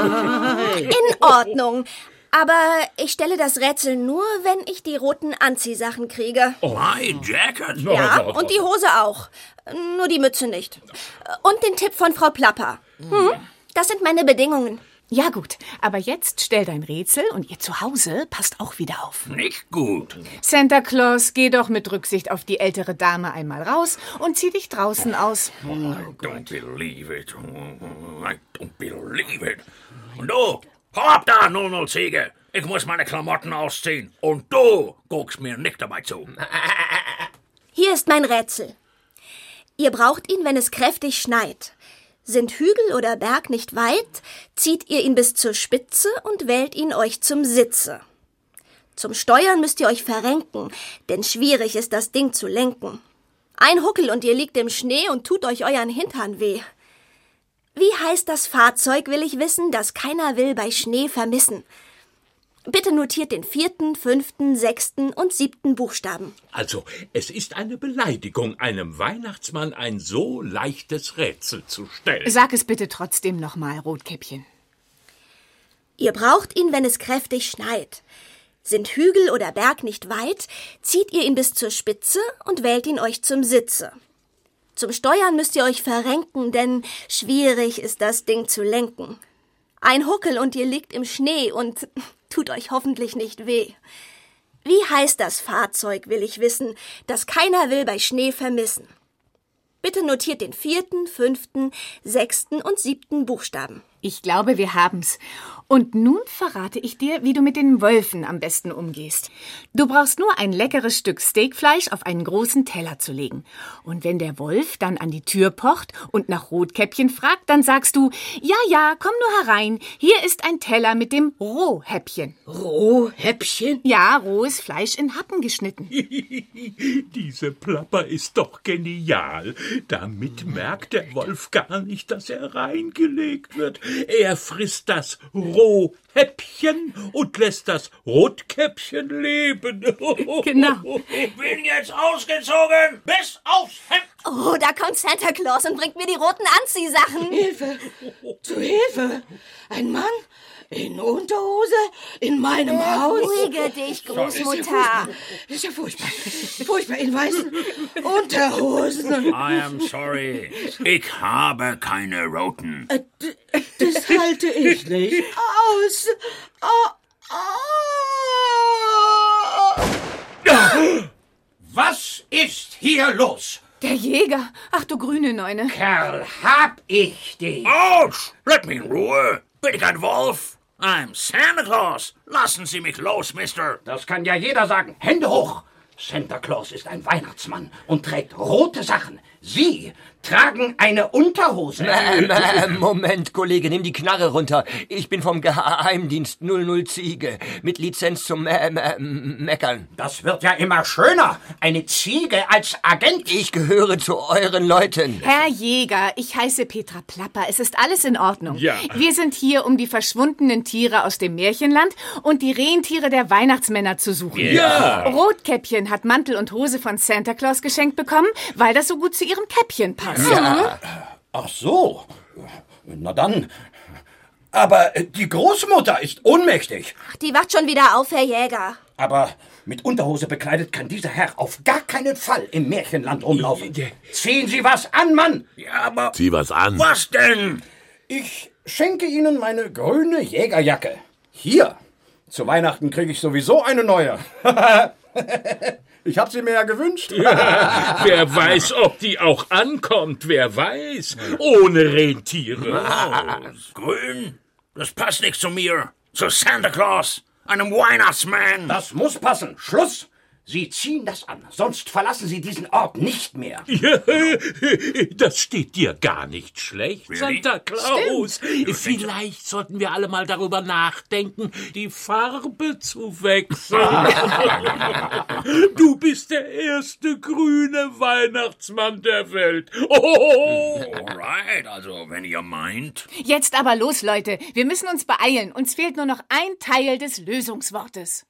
In Ordnung. Aber ich stelle das Rätsel nur, wenn ich die roten Anziehsachen kriege. Oh, hi, Jacket. Ja, und die Hose auch. Nur die Mütze nicht. Und den Tipp von Frau Plapper. Hm? Das sind meine Bedingungen. Ja gut, aber jetzt stell dein Rätsel und ihr zu Hause passt auch wieder auf. Nicht gut. Santa Claus, geh doch mit Rücksicht auf die ältere Dame einmal raus und zieh dich draußen aus. Oh, I don't believe it. I don't believe it. Und du, hau ab da, null null Ziege. Ich muss meine Klamotten ausziehen. Und du guckst mir nicht dabei zu. Hier ist mein Rätsel. Ihr braucht ihn, wenn es kräftig schneit. Sind Hügel oder Berg nicht weit, zieht ihr ihn bis zur Spitze und wählt ihn euch zum Sitze. Zum Steuern müsst ihr euch verrenken, denn schwierig ist das Ding zu lenken. Ein Huckel und ihr liegt im Schnee und tut euch euren Hintern weh. Wie heißt das Fahrzeug, will ich wissen, das keiner will bei Schnee vermissen? Bitte notiert den vierten, fünften, sechsten und siebten Buchstaben. Also, es ist eine Beleidigung, einem Weihnachtsmann ein so leichtes Rätsel zu stellen. Sag es bitte trotzdem nochmal, Rotkäppchen. Ihr braucht ihn, wenn es kräftig schneit. Sind Hügel oder Berg nicht weit, zieht ihr ihn bis zur Spitze und wählt ihn euch zum Sitze. Zum Steuern müsst ihr euch verrenken, denn schwierig ist das Ding zu lenken. Ein Huckel und ihr liegt im Schnee und tut euch hoffentlich nicht weh. Wie heißt das Fahrzeug, will ich wissen, das keiner will bei Schnee vermissen? Bitte notiert den vierten, fünften, sechsten und siebten Buchstaben. Ich glaube, wir haben's. Und nun verrate ich dir, wie du mit den Wölfen am besten umgehst. Du brauchst nur ein leckeres Stück Steakfleisch auf einen großen Teller zu legen. Und wenn der Wolf dann an die Tür pocht und nach Rotkäppchen fragt, dann sagst du, ja, ja, komm nur herein, hier ist ein Teller mit dem Rohhäppchen. Rohhäppchen? Ja, rohes Fleisch in Happen geschnitten. Diese Plapper ist doch genial. Damit merkt der Wolf gar nicht, dass er reingelegt wird. Er frisst das Rohhäppchen und lässt das Rotkäppchen leben. Genau. Ich bin jetzt ausgezogen bis aufs Hemd. Oh, da kommt Santa Claus und bringt mir die roten Anziehsachen. Hilfe! Zu Hilfe! Ein Mann in Unterhose in meinem Haus. Beruhige dich, Großmutter. Das ist ja furchtbar. Furchtbar in weißen Unterhosen. I am sorry. Ich habe keine roten. Äh, das halte ich nicht aus. Oh, oh. Was ist hier los? Der Jäger. Ach du grüne Neune. Kerl, hab ich dich. Autsch! Let me in Ruhe. Bin ich ein Wolf? I'm Santa Claus. Lassen Sie mich los, Mister. Das kann ja jeder sagen. Hände hoch. Santa Claus ist ein Weihnachtsmann und trägt rote Sachen. Sie tragen eine Unterhose. Äh, äh, Moment, Kollege, nimm die Knarre runter. Ich bin vom Geheimdienst null null Ziege mit Lizenz zum äh, äh, Meckern. Das wird ja immer schöner. Eine Ziege als Agent. Ich gehöre zu euren Leuten. Herr Jäger, ich heiße Petra Plapper. Es ist alles in Ordnung. Ja. Wir sind hier, um die verschwundenen Tiere aus dem Märchenland und die Rentiere der Weihnachtsmänner zu suchen. Ja. Rotkäppchen hat Mantel und Hose von Santa Claus geschenkt bekommen, weil das so gut zu ihrem Käppchen passt. Ja. Ach so. Na dann. Aber die Großmutter ist ohnmächtig. Ach, die wacht schon wieder auf, Herr Jäger. Aber mit Unterhose bekleidet kann dieser Herr auf gar keinen Fall im Märchenland rumlaufen. Ziehen Sie was an, Mann! Ja, aber... Zieh was an. Was denn? Ich schenke Ihnen meine grüne Jägerjacke. Hier. Zu Weihnachten kriege ich sowieso eine neue. Ich hab sie mir ja gewünscht. Ja, wer weiß, ob die auch ankommt, wer weiß. Ohne Rentiere. Oh, grün? Das passt nicht zu mir. Zu Santa Claus, einem Weihnachtsmann. Das muss passen. Schluss. Sie ziehen das an, sonst verlassen Sie diesen Ort nicht mehr. Ja, das steht dir gar nicht schlecht, Really? Santa Claus. Vielleicht sollten wir alle mal darüber nachdenken, die Farbe zu wechseln. Du bist der erste grüne Weihnachtsmann der Welt. Oh. Alright, also wenn ihr meint. Jetzt aber los, Leute. Wir müssen uns beeilen. Uns fehlt nur noch ein Teil des Lösungswortes.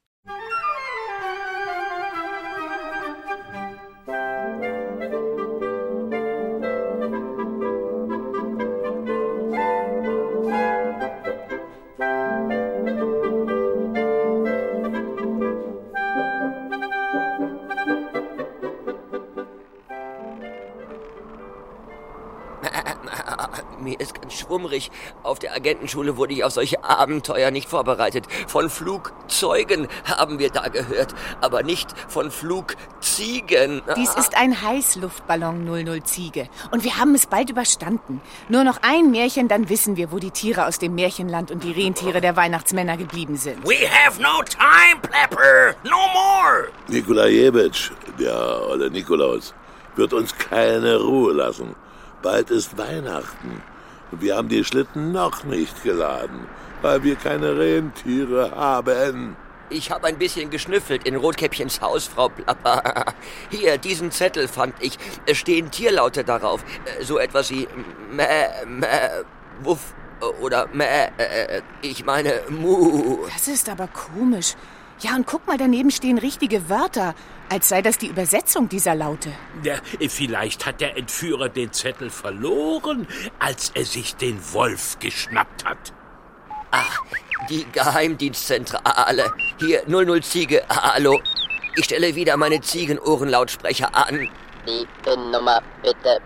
Mir ist ganz schwummrig. Auf der Agentenschule wurde ich auf solche Abenteuer nicht vorbereitet. Von Flugzeugen haben wir da gehört, aber nicht von Flugziegen. Dies ist ein Heißluftballon null null Ziege. Und wir haben es bald überstanden. Nur noch ein Märchen, dann wissen wir, wo die Tiere aus dem Märchenland und die Rentiere der Weihnachtsmänner geblieben sind. We have no time, Plepper. No more. Nikolajewitsch, der olle Nikolaus, wird uns keine Ruhe lassen. Bald ist Weihnachten. Und wir haben die Schlitten noch nicht geladen, weil wir keine Rentiere haben. Ich habe ein bisschen geschnüffelt in Rotkäppchens Haus, Frau Plapper. Hier, diesen Zettel fand ich. Es stehen Tierlaute darauf. So etwas wie Mäh, Mäh, Wuff oder Mäh, äh, ich meine Mu. Das ist aber komisch. Ja, und guck mal, daneben stehen richtige Wörter, als sei das die Übersetzung dieser Laute. Ja, vielleicht hat der Entführer den Zettel verloren, als er sich den Wolf geschnappt hat. Ach, die Geheimdienstzentrale. Hier, null null Ziege, hallo. Ich stelle wieder meine Ziegenohrenlautsprecher an. Die PIN-Nummer, bitte.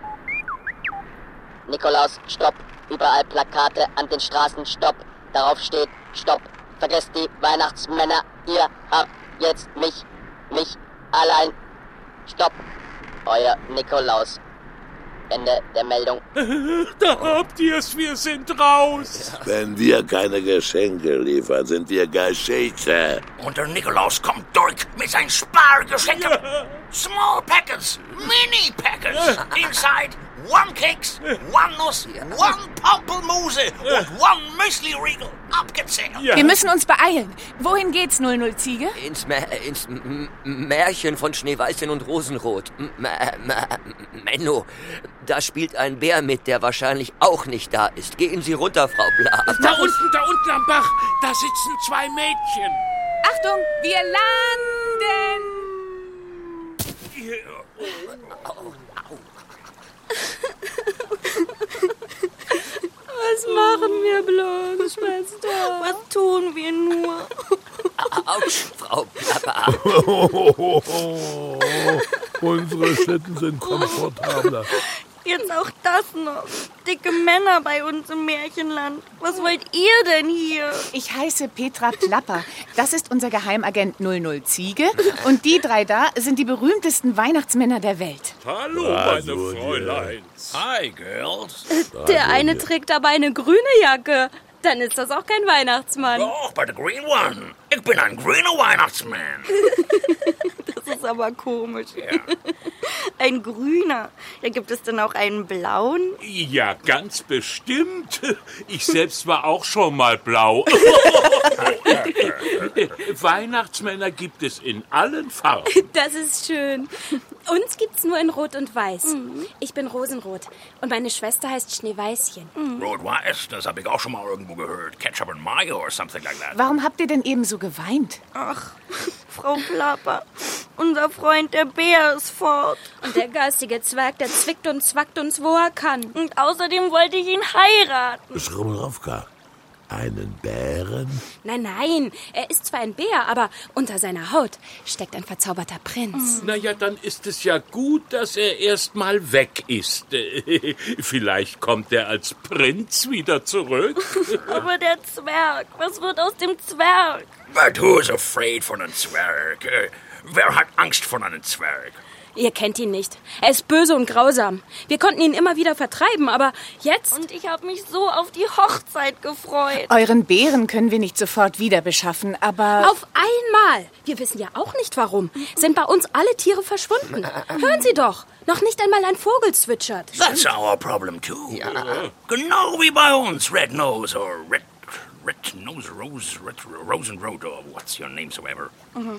Nikolaus, stopp. Überall Plakate an den Straßen, stopp. Darauf steht, stopp. Vergesst die Weihnachtsmänner. Ihr habt jetzt mich, mich allein. Stopp. Euer Nikolaus. Ende der Meldung. Da habt ihr's, wir sind raus. Wenn wir keine Geschenke liefern, sind wir Geschichte. Und der Nikolaus kommt durch mit seinen Spargeschenken. Small packets, mini packets. Inside one Keks, one Nuss, one Pampelmuse und one Müsli-Riegel. Abgezählt. Ja. Wir müssen uns beeilen. Wohin geht's, null null Ziege? Ins, Mä ins M Märchen von Schneeweißchen und Rosenrot. M Menno. Da spielt ein Bär mit, der wahrscheinlich auch nicht da ist. Gehen Sie runter, Frau Bla. Da unten, da unten am Bach, da sitzen zwei Mädchen. Achtung, wir landen! Was machen wir bloß, Schwester? Was tun wir nur? Autsch, Frau Plapper. Unsere Schlitten sind komfortabler. Jetzt auch das noch. Dicke Männer bei uns im Märchenland. Was wollt ihr denn hier? Ich heiße Petra Plapper. Das ist unser Geheimagent null null Ziege. Und die drei da sind die berühmtesten Weihnachtsmänner der Welt. Hallo, meine Fräuleins. Hi, Girls. Der eine trägt aber eine grüne Jacke. Dann ist das auch kein Weihnachtsmann. Doch, bei der Green One. Ich bin ein grüner Weihnachtsmann. Das ist aber komisch. Ja. Ein grüner. Ja, gibt es denn auch einen blauen? Ja, ganz bestimmt. Ich selbst war auch schon mal blau. Weihnachtsmänner gibt es in allen Farben. Das ist schön. Uns gibt's nur in Rot und Weiß. Mhm. Ich bin Rosenrot und meine Schwester heißt Schneeweißchen. Mhm. Rot-Weiß, das habe ich auch schon mal irgendwo gehört. Ketchup and Mayo or something like that. Warum habt ihr denn eben so geweint? Ach, Frau Plapper, unser Freund der Bär ist fort. Und der garstige Zwerg, der zwickt und zwackt uns, wo er kann. Und außerdem wollte ich ihn heiraten. Schrummelowka, einen Bären? Nein, nein, er ist zwar ein Bär, aber unter seiner Haut steckt ein verzauberter Prinz. Na ja, dann ist es ja gut, dass er erst mal weg ist. Vielleicht kommt er als Prinz wieder zurück. Aber der Zwerg, was wird aus dem Zwerg? But who's afraid von einem Zwerg? Wer hat Angst vor einem Zwerg? Ihr kennt ihn nicht. Er ist böse und grausam. Wir konnten ihn immer wieder vertreiben, aber jetzt... Und ich habe mich so auf die Hochzeit gefreut. Euren Bären können wir nicht sofort wieder beschaffen, aber... Auf einmal! Wir wissen ja auch nicht warum. Sind bei uns alle Tiere verschwunden. Hören Sie doch! Noch nicht einmal ein Vogel zwitschert. That's our problem too. Ja. Genau wie bei uns, Red Nose or Red... Red Nose Rose, Red Rosenrot, or what's your name so ever?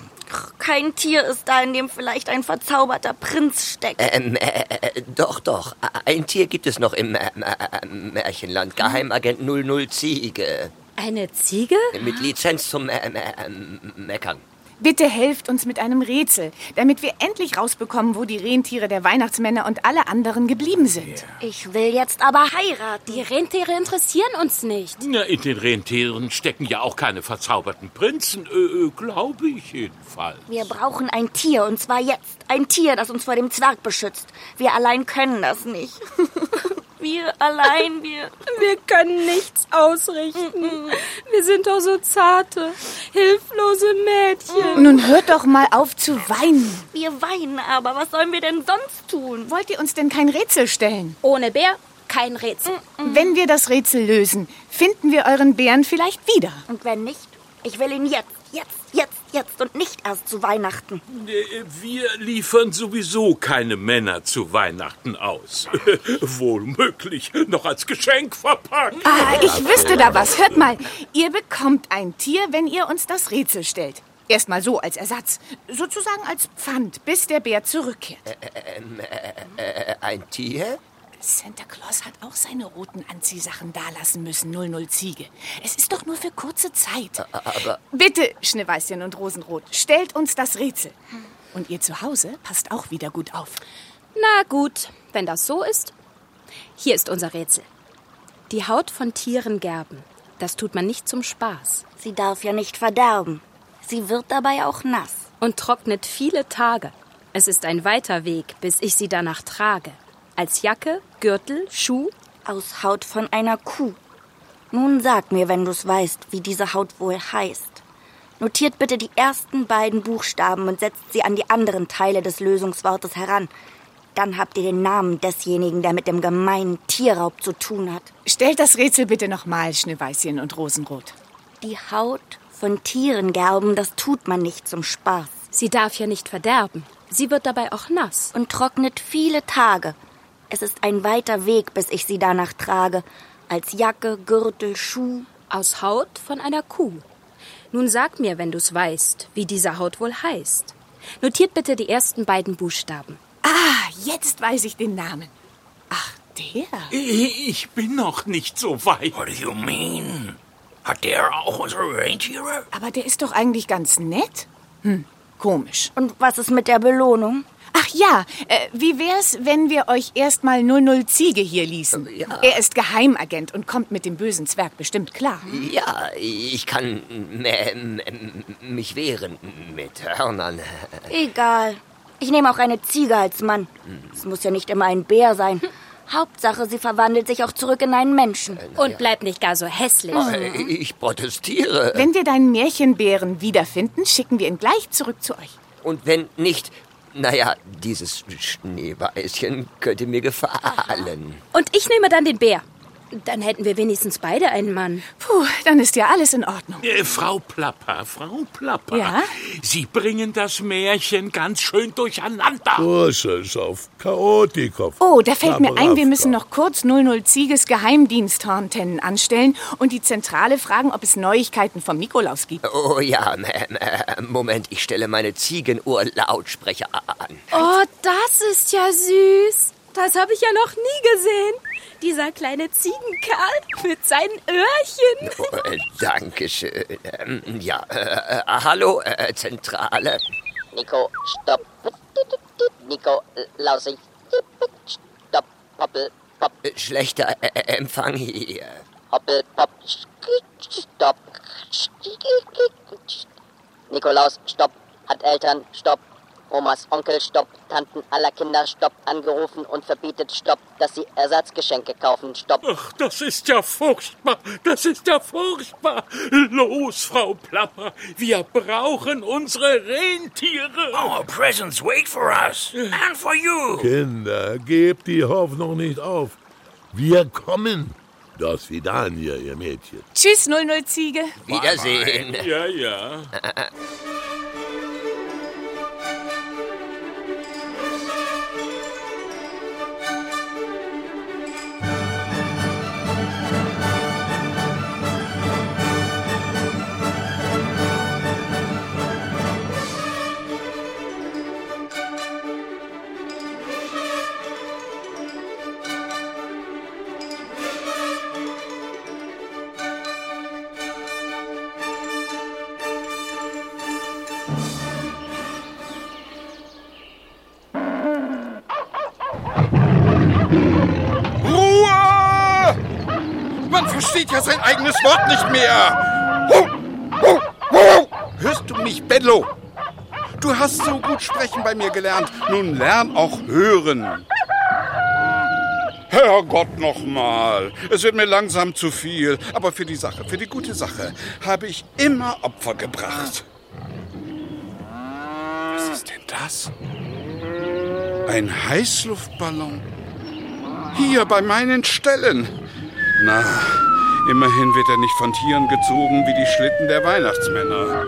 Kein Tier ist da, in dem vielleicht ein verzauberter Prinz steckt. Ähm, äh, äh, doch, doch. Ein Tier gibt es noch im äh, äh, Märchenland. Geheimagent null null Ziege. Eine Ziege? Mit Lizenz zum äh, äh, Meckern. Bitte helft uns mit einem Rätsel, damit wir endlich rausbekommen, wo die Rentiere der Weihnachtsmänner und alle anderen geblieben sind. Ich will jetzt aber heiraten. Die Rentiere interessieren uns nicht. Na, in den Rentieren stecken ja auch keine verzauberten Prinzen, äh, glaube ich jedenfalls. Wir brauchen ein Tier, und zwar jetzt. Ein Tier, das uns vor dem Zwerg beschützt. Wir allein können das nicht. Wir allein, wir... Wir können nichts ausrichten. Wir sind doch so zarte, hilflose Mädchen. Nun hört doch mal auf zu weinen. Wir weinen aber, was sollen wir denn sonst tun? Wollt ihr uns denn kein Rätsel stellen? Ohne Bär kein Rätsel. Wenn wir das Rätsel lösen, finden wir euren Bären vielleicht wieder. Und wenn nicht, ich will ihn jetzt, jetzt, jetzt, jetzt und nicht erst zu Weihnachten. Wir liefern sowieso keine Männer zu Weihnachten aus. Wohl möglich, noch als Geschenk verpackt. Ah, ich wüsste da was. Hört mal, ihr bekommt ein Tier, wenn ihr uns das Rätsel stellt. Erstmal so als Ersatz, sozusagen als Pfand, bis der Bär zurückkehrt. Äh, äh, äh, ein Tier? Santa Claus hat auch seine roten Anziehsachen dalassen müssen, null null Ziege. Es ist doch nur für kurze Zeit. Aber... Bitte, Schneeweißchen und Rosenrot, stellt uns das Rätsel. Und ihr zu Hause passt auch wieder gut auf. Na gut, wenn das so ist. Hier ist unser Rätsel. Die Haut von Tieren gerben, das tut man nicht zum Spaß. Sie darf ja nicht verderben. Sie wird dabei auch nass. Und trocknet viele Tage. Es ist ein weiter Weg, bis ich sie danach trage. Als Jacke, Gürtel, Schuh. Aus Haut von einer Kuh. Nun sag mir, wenn du's weißt, wie diese Haut wohl heißt. Notiert bitte die ersten beiden Buchstaben und setzt sie an die anderen Teile des Lösungswortes heran. Dann habt ihr den Namen desjenigen, der mit dem gemeinen Tierraub zu tun hat. Stellt das Rätsel bitte nochmal, Schneeweißchen und Rosenrot. Die Haut von Tieren gerben, das tut man nicht zum Spaß. Sie darf ja nicht verderben. Sie wird dabei auch nass. Und trocknet viele Tage. Es ist ein weiter Weg, bis ich sie danach trage. Als Jacke, Gürtel, Schuh. Aus Haut von einer Kuh. Nun sag mir, wenn du's weißt, wie diese Haut wohl heißt. Notiert bitte die ersten beiden Buchstaben. Ah, jetzt weiß ich den Namen. Ach, der? Ich bin noch nicht so weit. What do you mean? Hat der auch unsere Rentiere? Aber der ist doch eigentlich ganz nett. Hm, komisch. Und was ist mit der Belohnung? Ach ja, äh, wie wär's, wenn wir euch erstmal null null Ziege hier ließen? Ja. Er ist Geheimagent und kommt mit dem bösen Zwerg bestimmt klar. Ja, ich kann mich wehren mit Hörnern. Egal. Ich nehme auch eine Ziege als Mann. Es muss ja nicht immer ein Bär sein. Hauptsache, sie verwandelt sich auch zurück in einen Menschen. Und bleibt nicht gar so hässlich. Mhm. Ich protestiere. Wenn wir deinen Märchenbären wiederfinden, schicken wir ihn gleich zurück zu euch. Und wenn nicht... Naja, dieses Schneeweißchen könnte mir gefallen. Und ich nehme dann den Bär. Dann hätten wir wenigstens beide einen Mann. Puh, dann ist ja alles in Ordnung. Äh, Frau Plapper, Frau Plapper. Ja? Sie bringen das Märchen ganz schön durcheinander. Burschenschaft, Chaotikov. Oh, da fällt mir ein, wir Klapperavka. müssen noch kurz null null Zieges Geheimdiensthorntennen anstellen und die Zentrale fragen, ob es Neuigkeiten vom Nikolaus gibt. Oh ja, äh, Moment, ich stelle meine Ziegenuhr-Lautsprecher an. Oh, das ist ja süß. Das habe ich ja noch nie gesehen. Dieser kleine Ziegenkerl mit seinen Öhrchen. Oh, äh, Dankeschön. Ähm, ja, äh, äh, hallo, äh, Zentrale. Nico, stopp. Nico, Lausi. Stopp. Hoppel, Pop. Schlechter äh, Empfang hier. Hoppel, Pop. Stopp. Nikolaus, stopp. Hat Eltern, stopp. Omas Onkel, stopp. Tanten aller Kinder, stopp. Angerufen und verbietet, stopp. Dass sie Ersatzgeschenke kaufen, stopp. Ach, das ist ja furchtbar. Das ist ja furchtbar. Los, Frau Plapper. Wir brauchen unsere Rentiere. Our presents wait for us. And for you. Kinder, gebt die Hoffnung nicht auf. Wir kommen. Das Vidania, ihr Mädchen. Tschüss, null null Ziege. Wiedersehen. Ja, ja. Ruhe! Man versteht ja sein eigenes Wort nicht mehr. Hu, hu, hu. Hörst du mich, Bedlo? Du hast so gut sprechen bei mir gelernt. Nun lern auch hören. Herrgott nochmal. Es wird mir langsam zu viel. Aber für die Sache, für die gute Sache, habe ich immer Opfer gebracht. Was ist denn das? Ein Heißluftballon? Hier bei meinen Ställen. Na, immerhin wird er nicht von Tieren gezogen wie die Schlitten der Weihnachtsmänner.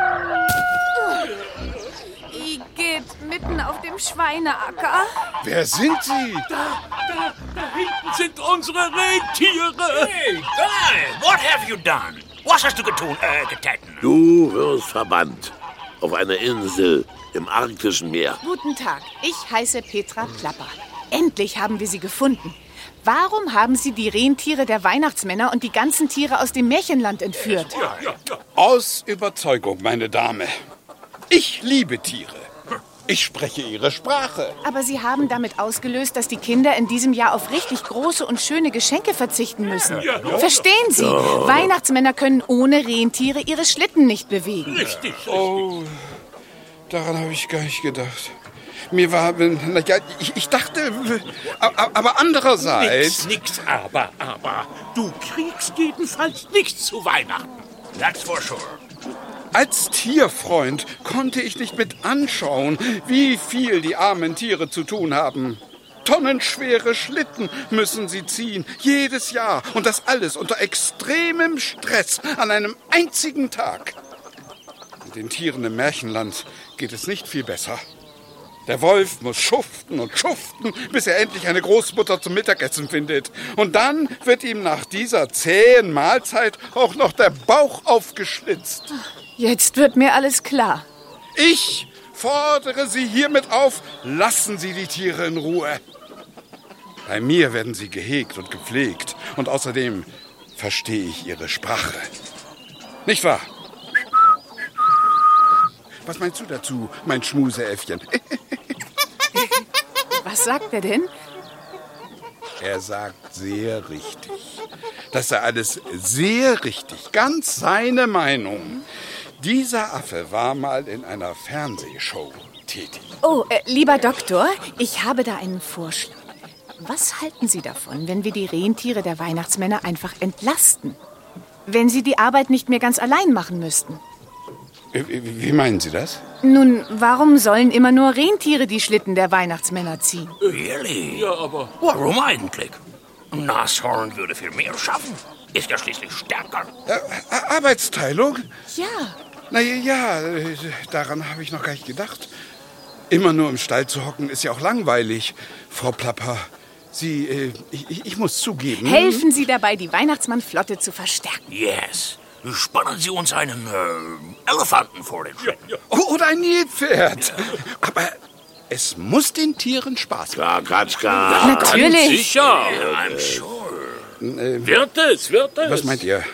Ich geht mitten auf dem Schweineacker. Wer sind Sie? Da, da, da hinten sind unsere Rentiere. Hey, Guy, what have you done? Was hast du getun, äh, getäten? Du wirst verbannt. Auf einer Insel im arktischen Meer. Guten Tag, ich heiße Petra Plapper. Endlich haben wir sie gefunden. Warum haben Sie die Rentiere der Weihnachtsmänner und die ganzen Tiere aus dem Märchenland entführt? Ja, ja, ja. Aus Überzeugung, meine Dame. Ich liebe Tiere. Ich spreche ihre Sprache. Aber Sie haben damit ausgelöst, dass die Kinder in diesem Jahr auf richtig große und schöne Geschenke verzichten müssen. Ja, ja. Verstehen Sie? Ja. Weihnachtsmänner können ohne Rentiere ihre Schlitten nicht bewegen. Richtig, richtig. Oh, daran habe ich gar nicht gedacht. Mir war, na ja, ich, ich dachte, aber andererseits... Nix, nix, aber, aber. Du kriegst jedenfalls nichts zu Weihnachten. That's for sure. Als Tierfreund konnte ich nicht mit anschauen, wie viel die armen Tiere zu tun haben. Tonnenschwere Schlitten müssen sie ziehen, jedes Jahr. Und das alles unter extremem Stress an einem einzigen Tag. Den Tieren im Märchenland geht es nicht viel besser. Der Wolf muss schuften und schuften, bis er endlich eine Großmutter zum Mittagessen findet. Und dann wird ihm nach dieser zähen Mahlzeit auch noch der Bauch aufgeschlitzt. Jetzt wird mir alles klar. Ich fordere Sie hiermit auf, lassen Sie die Tiere in Ruhe. Bei mir werden sie gehegt und gepflegt. Und außerdem verstehe ich ihre Sprache. Nicht wahr? Was meinst du dazu, mein Schmuseäffchen? Was sagt er denn? Er sagt sehr richtig. Das sei alles sehr richtig. Ganz seine Meinung. Dieser Affe war mal in einer Fernsehshow tätig. Oh, äh, lieber Doktor, ich habe da einen Vorschlag. Was halten Sie davon, wenn wir die Rentiere der Weihnachtsmänner einfach entlasten? Wenn sie die Arbeit nicht mehr ganz allein machen müssten. Wie meinen Sie das? Nun, warum sollen immer nur Rentiere die Schlitten der Weihnachtsmänner ziehen? Really? Ja, aber... Warum eigentlich? Nashorn würde viel mehr schaffen. Ist ja schließlich stärker. Äh, Arbeitsteilung? Ja. Na ja, äh, daran habe ich noch gar nicht gedacht. Immer nur im Stall zu hocken ist ja auch langweilig. Frau Plapper, Sie, äh, ich, ich muss zugeben... Helfen Sie dabei, die Weihnachtsmannflotte zu verstärken. Yes. Spannen Sie uns einen äh, Elefanten vor den Schlitten. Ja, ja. Oder ein Nilpferd. Ja. Aber es muss den Tieren Spaß machen. Ja, Katschka. Ja, natürlich. Ganz sicher. Yeah, I'm sure. Äh, wird es, wird es. Was meint ihr?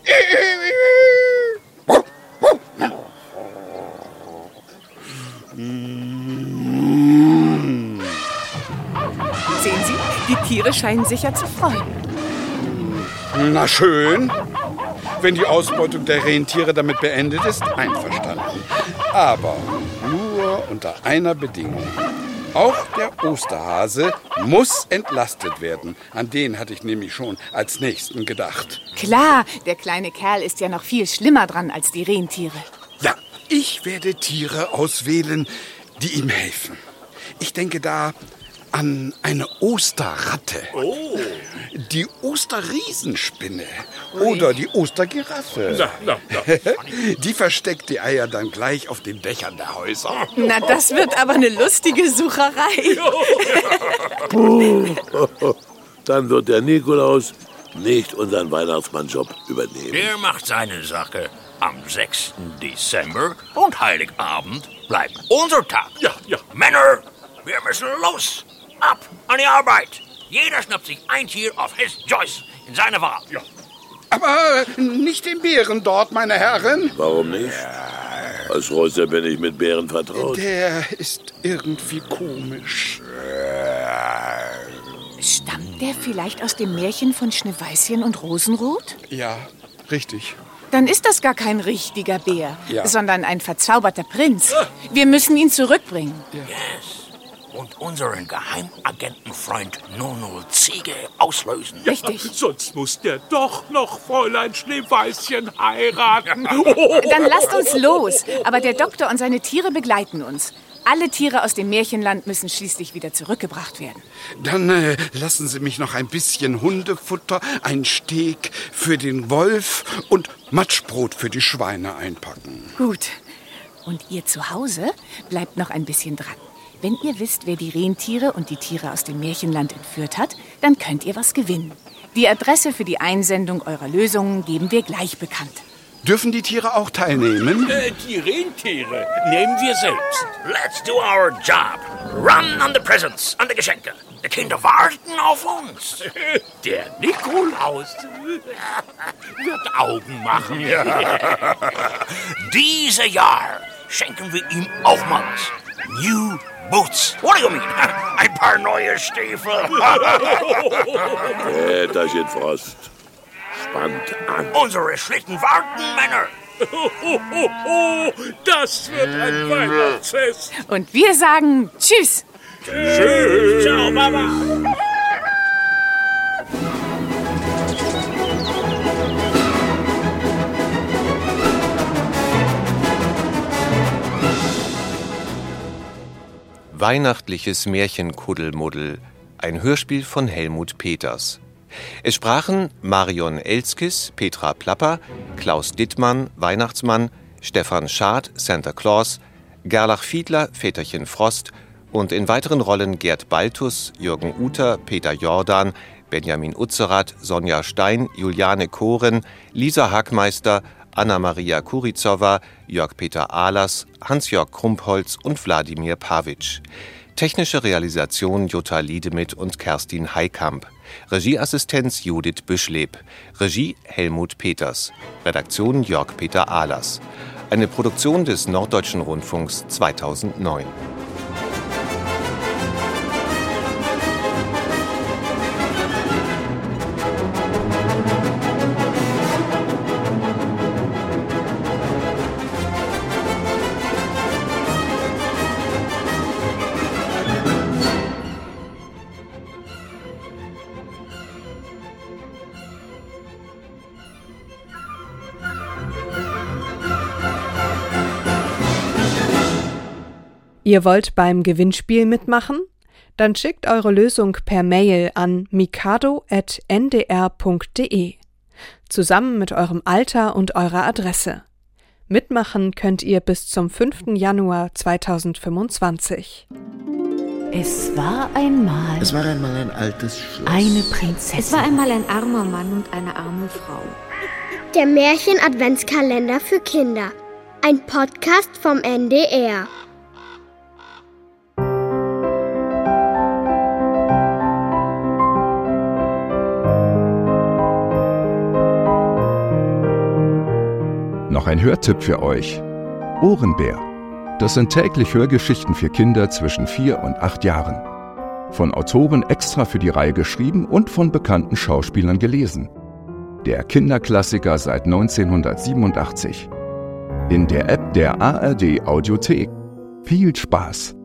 Sehen Sie, die Tiere scheinen sich ja zu freuen. Na schön. Wenn die Ausbeutung der Rentiere damit beendet ist, einverstanden. Aber nur unter einer Bedingung. Auch der Osterhase muss entlastet werden. An den hatte ich nämlich schon als Nächsten gedacht. Klar, der kleine Kerl ist ja noch viel schlimmer dran als die Rentiere. Ja, ich werde Tiere auswählen, die ihm helfen. Ich denke da an eine Osterratte, oh. die Osterriesenspinne oder die Ostergiraffe. Na, na, na. Die versteckt die Eier dann gleich auf den Dächern der Häuser. Na, das wird aber eine lustige Sucherei. Dann wird der Nikolaus nicht unseren Weihnachtsmannjob übernehmen. Der macht seine Sache. Am sechsten Dezember und Heiligabend bleibt unser Tag. Ja, ja. Männer, wir müssen los. Ab an die Arbeit. Jeder schnappt sich ein Tier auf his Joyce in seiner Wahl. Ja. Aber nicht den Bären dort, meine Herren. Warum nicht? Als Reuster bin ich mit Bären vertraut. Der ist irgendwie komisch. Stammt der vielleicht aus dem Märchen von Schneeweißchen und Rosenrot? Ja, richtig. Dann ist das gar kein richtiger Bär, ja. sondern ein verzauberter Prinz. Wir müssen ihn zurückbringen. Ja. Yes. Und unseren Geheimagentenfreund Nono Ziege auslösen. Richtig. Ja, sonst muss der doch noch Fräulein Schneeweißchen heiraten. Dann lasst uns los. Aber der Doktor und seine Tiere begleiten uns. Alle Tiere aus dem Märchenland müssen schließlich wieder zurückgebracht werden. Dann äh, lassen Sie mich noch ein bisschen Hundefutter, ein Steak für den Wolf und Matschbrot für die Schweine einpacken. Gut. Und ihr zu Hause bleibt noch ein bisschen dran. Wenn ihr wisst, wer die Rentiere und die Tiere aus dem Märchenland entführt hat, dann könnt ihr was gewinnen. Die Adresse für die Einsendung eurer Lösungen geben wir gleich bekannt. Dürfen die Tiere auch teilnehmen? Äh, die Rentiere nehmen wir selbst. Let's do our job. Run on the presents, an die Geschenke. Die Kinder warten auf uns. Der Nikolaus wird Augen machen. Ja. Dieses Jahr schenken wir ihm auch mal was. New Boots. What do you mean? Ein paar neue Stiefel. Väterchen Frost. Spannt an. Unsere Schlitten warten, Männer. Oh, oh, oh, oh, das wird ein Weihnachtsfest. Und wir sagen Tschüss. Tschüss. Ciao, Mama. Weihnachtliches Märchenkuddelmuddel. Ein Hörspiel von Helmut Peters. Es sprachen Marion Elskis, Petra Plapper, Klaus Dittmann, Weihnachtsmann, Stefan Schad, Santa Claus, Gerlach Fiedler, Väterchen Frost und in weiteren Rollen Gerd Baltus, Jürgen Uter, Peter Jordan, Benjamin Utzerath, Sonja Stein, Juliane Koren, Lisa Hackmeister, Anna-Maria Kurizowa, Jörg-Peter Ahlers, Hans-Jörg Krumpholz und Wladimir Pavic. Technische Realisation Jutta Liedemith und Kerstin Heikamp. Regieassistenz Judith Büschleb. Regie Helmut Peters. Redaktion Jörg-Peter Ahlers. Eine Produktion des Norddeutschen Rundfunks zweitausendneun. Ihr wollt beim Gewinnspiel mitmachen? Dann schickt eure Lösung per Mail an mikado at n d r punkt d e. Zusammen mit eurem Alter und eurer Adresse. Mitmachen könnt ihr bis zum fünften Januar zweitausendfünfundzwanzig. Es war einmal... Es war einmal ein altes Schloss. Eine Prinzessin. Es war einmal ein armer Mann und eine arme Frau. Der Märchen-Adventskalender für Kinder. Ein Podcast vom N D R. Noch ein Hörtipp für euch. Ohrenbär. Das sind täglich Hörgeschichten für Kinder zwischen vier und acht Jahren. Von Autoren extra für die Reihe geschrieben und von bekannten Schauspielern gelesen. Der Kinderklassiker seit neunzehnhundertsiebenundachtzig. In der App der A R D Audiothek. Viel Spaß!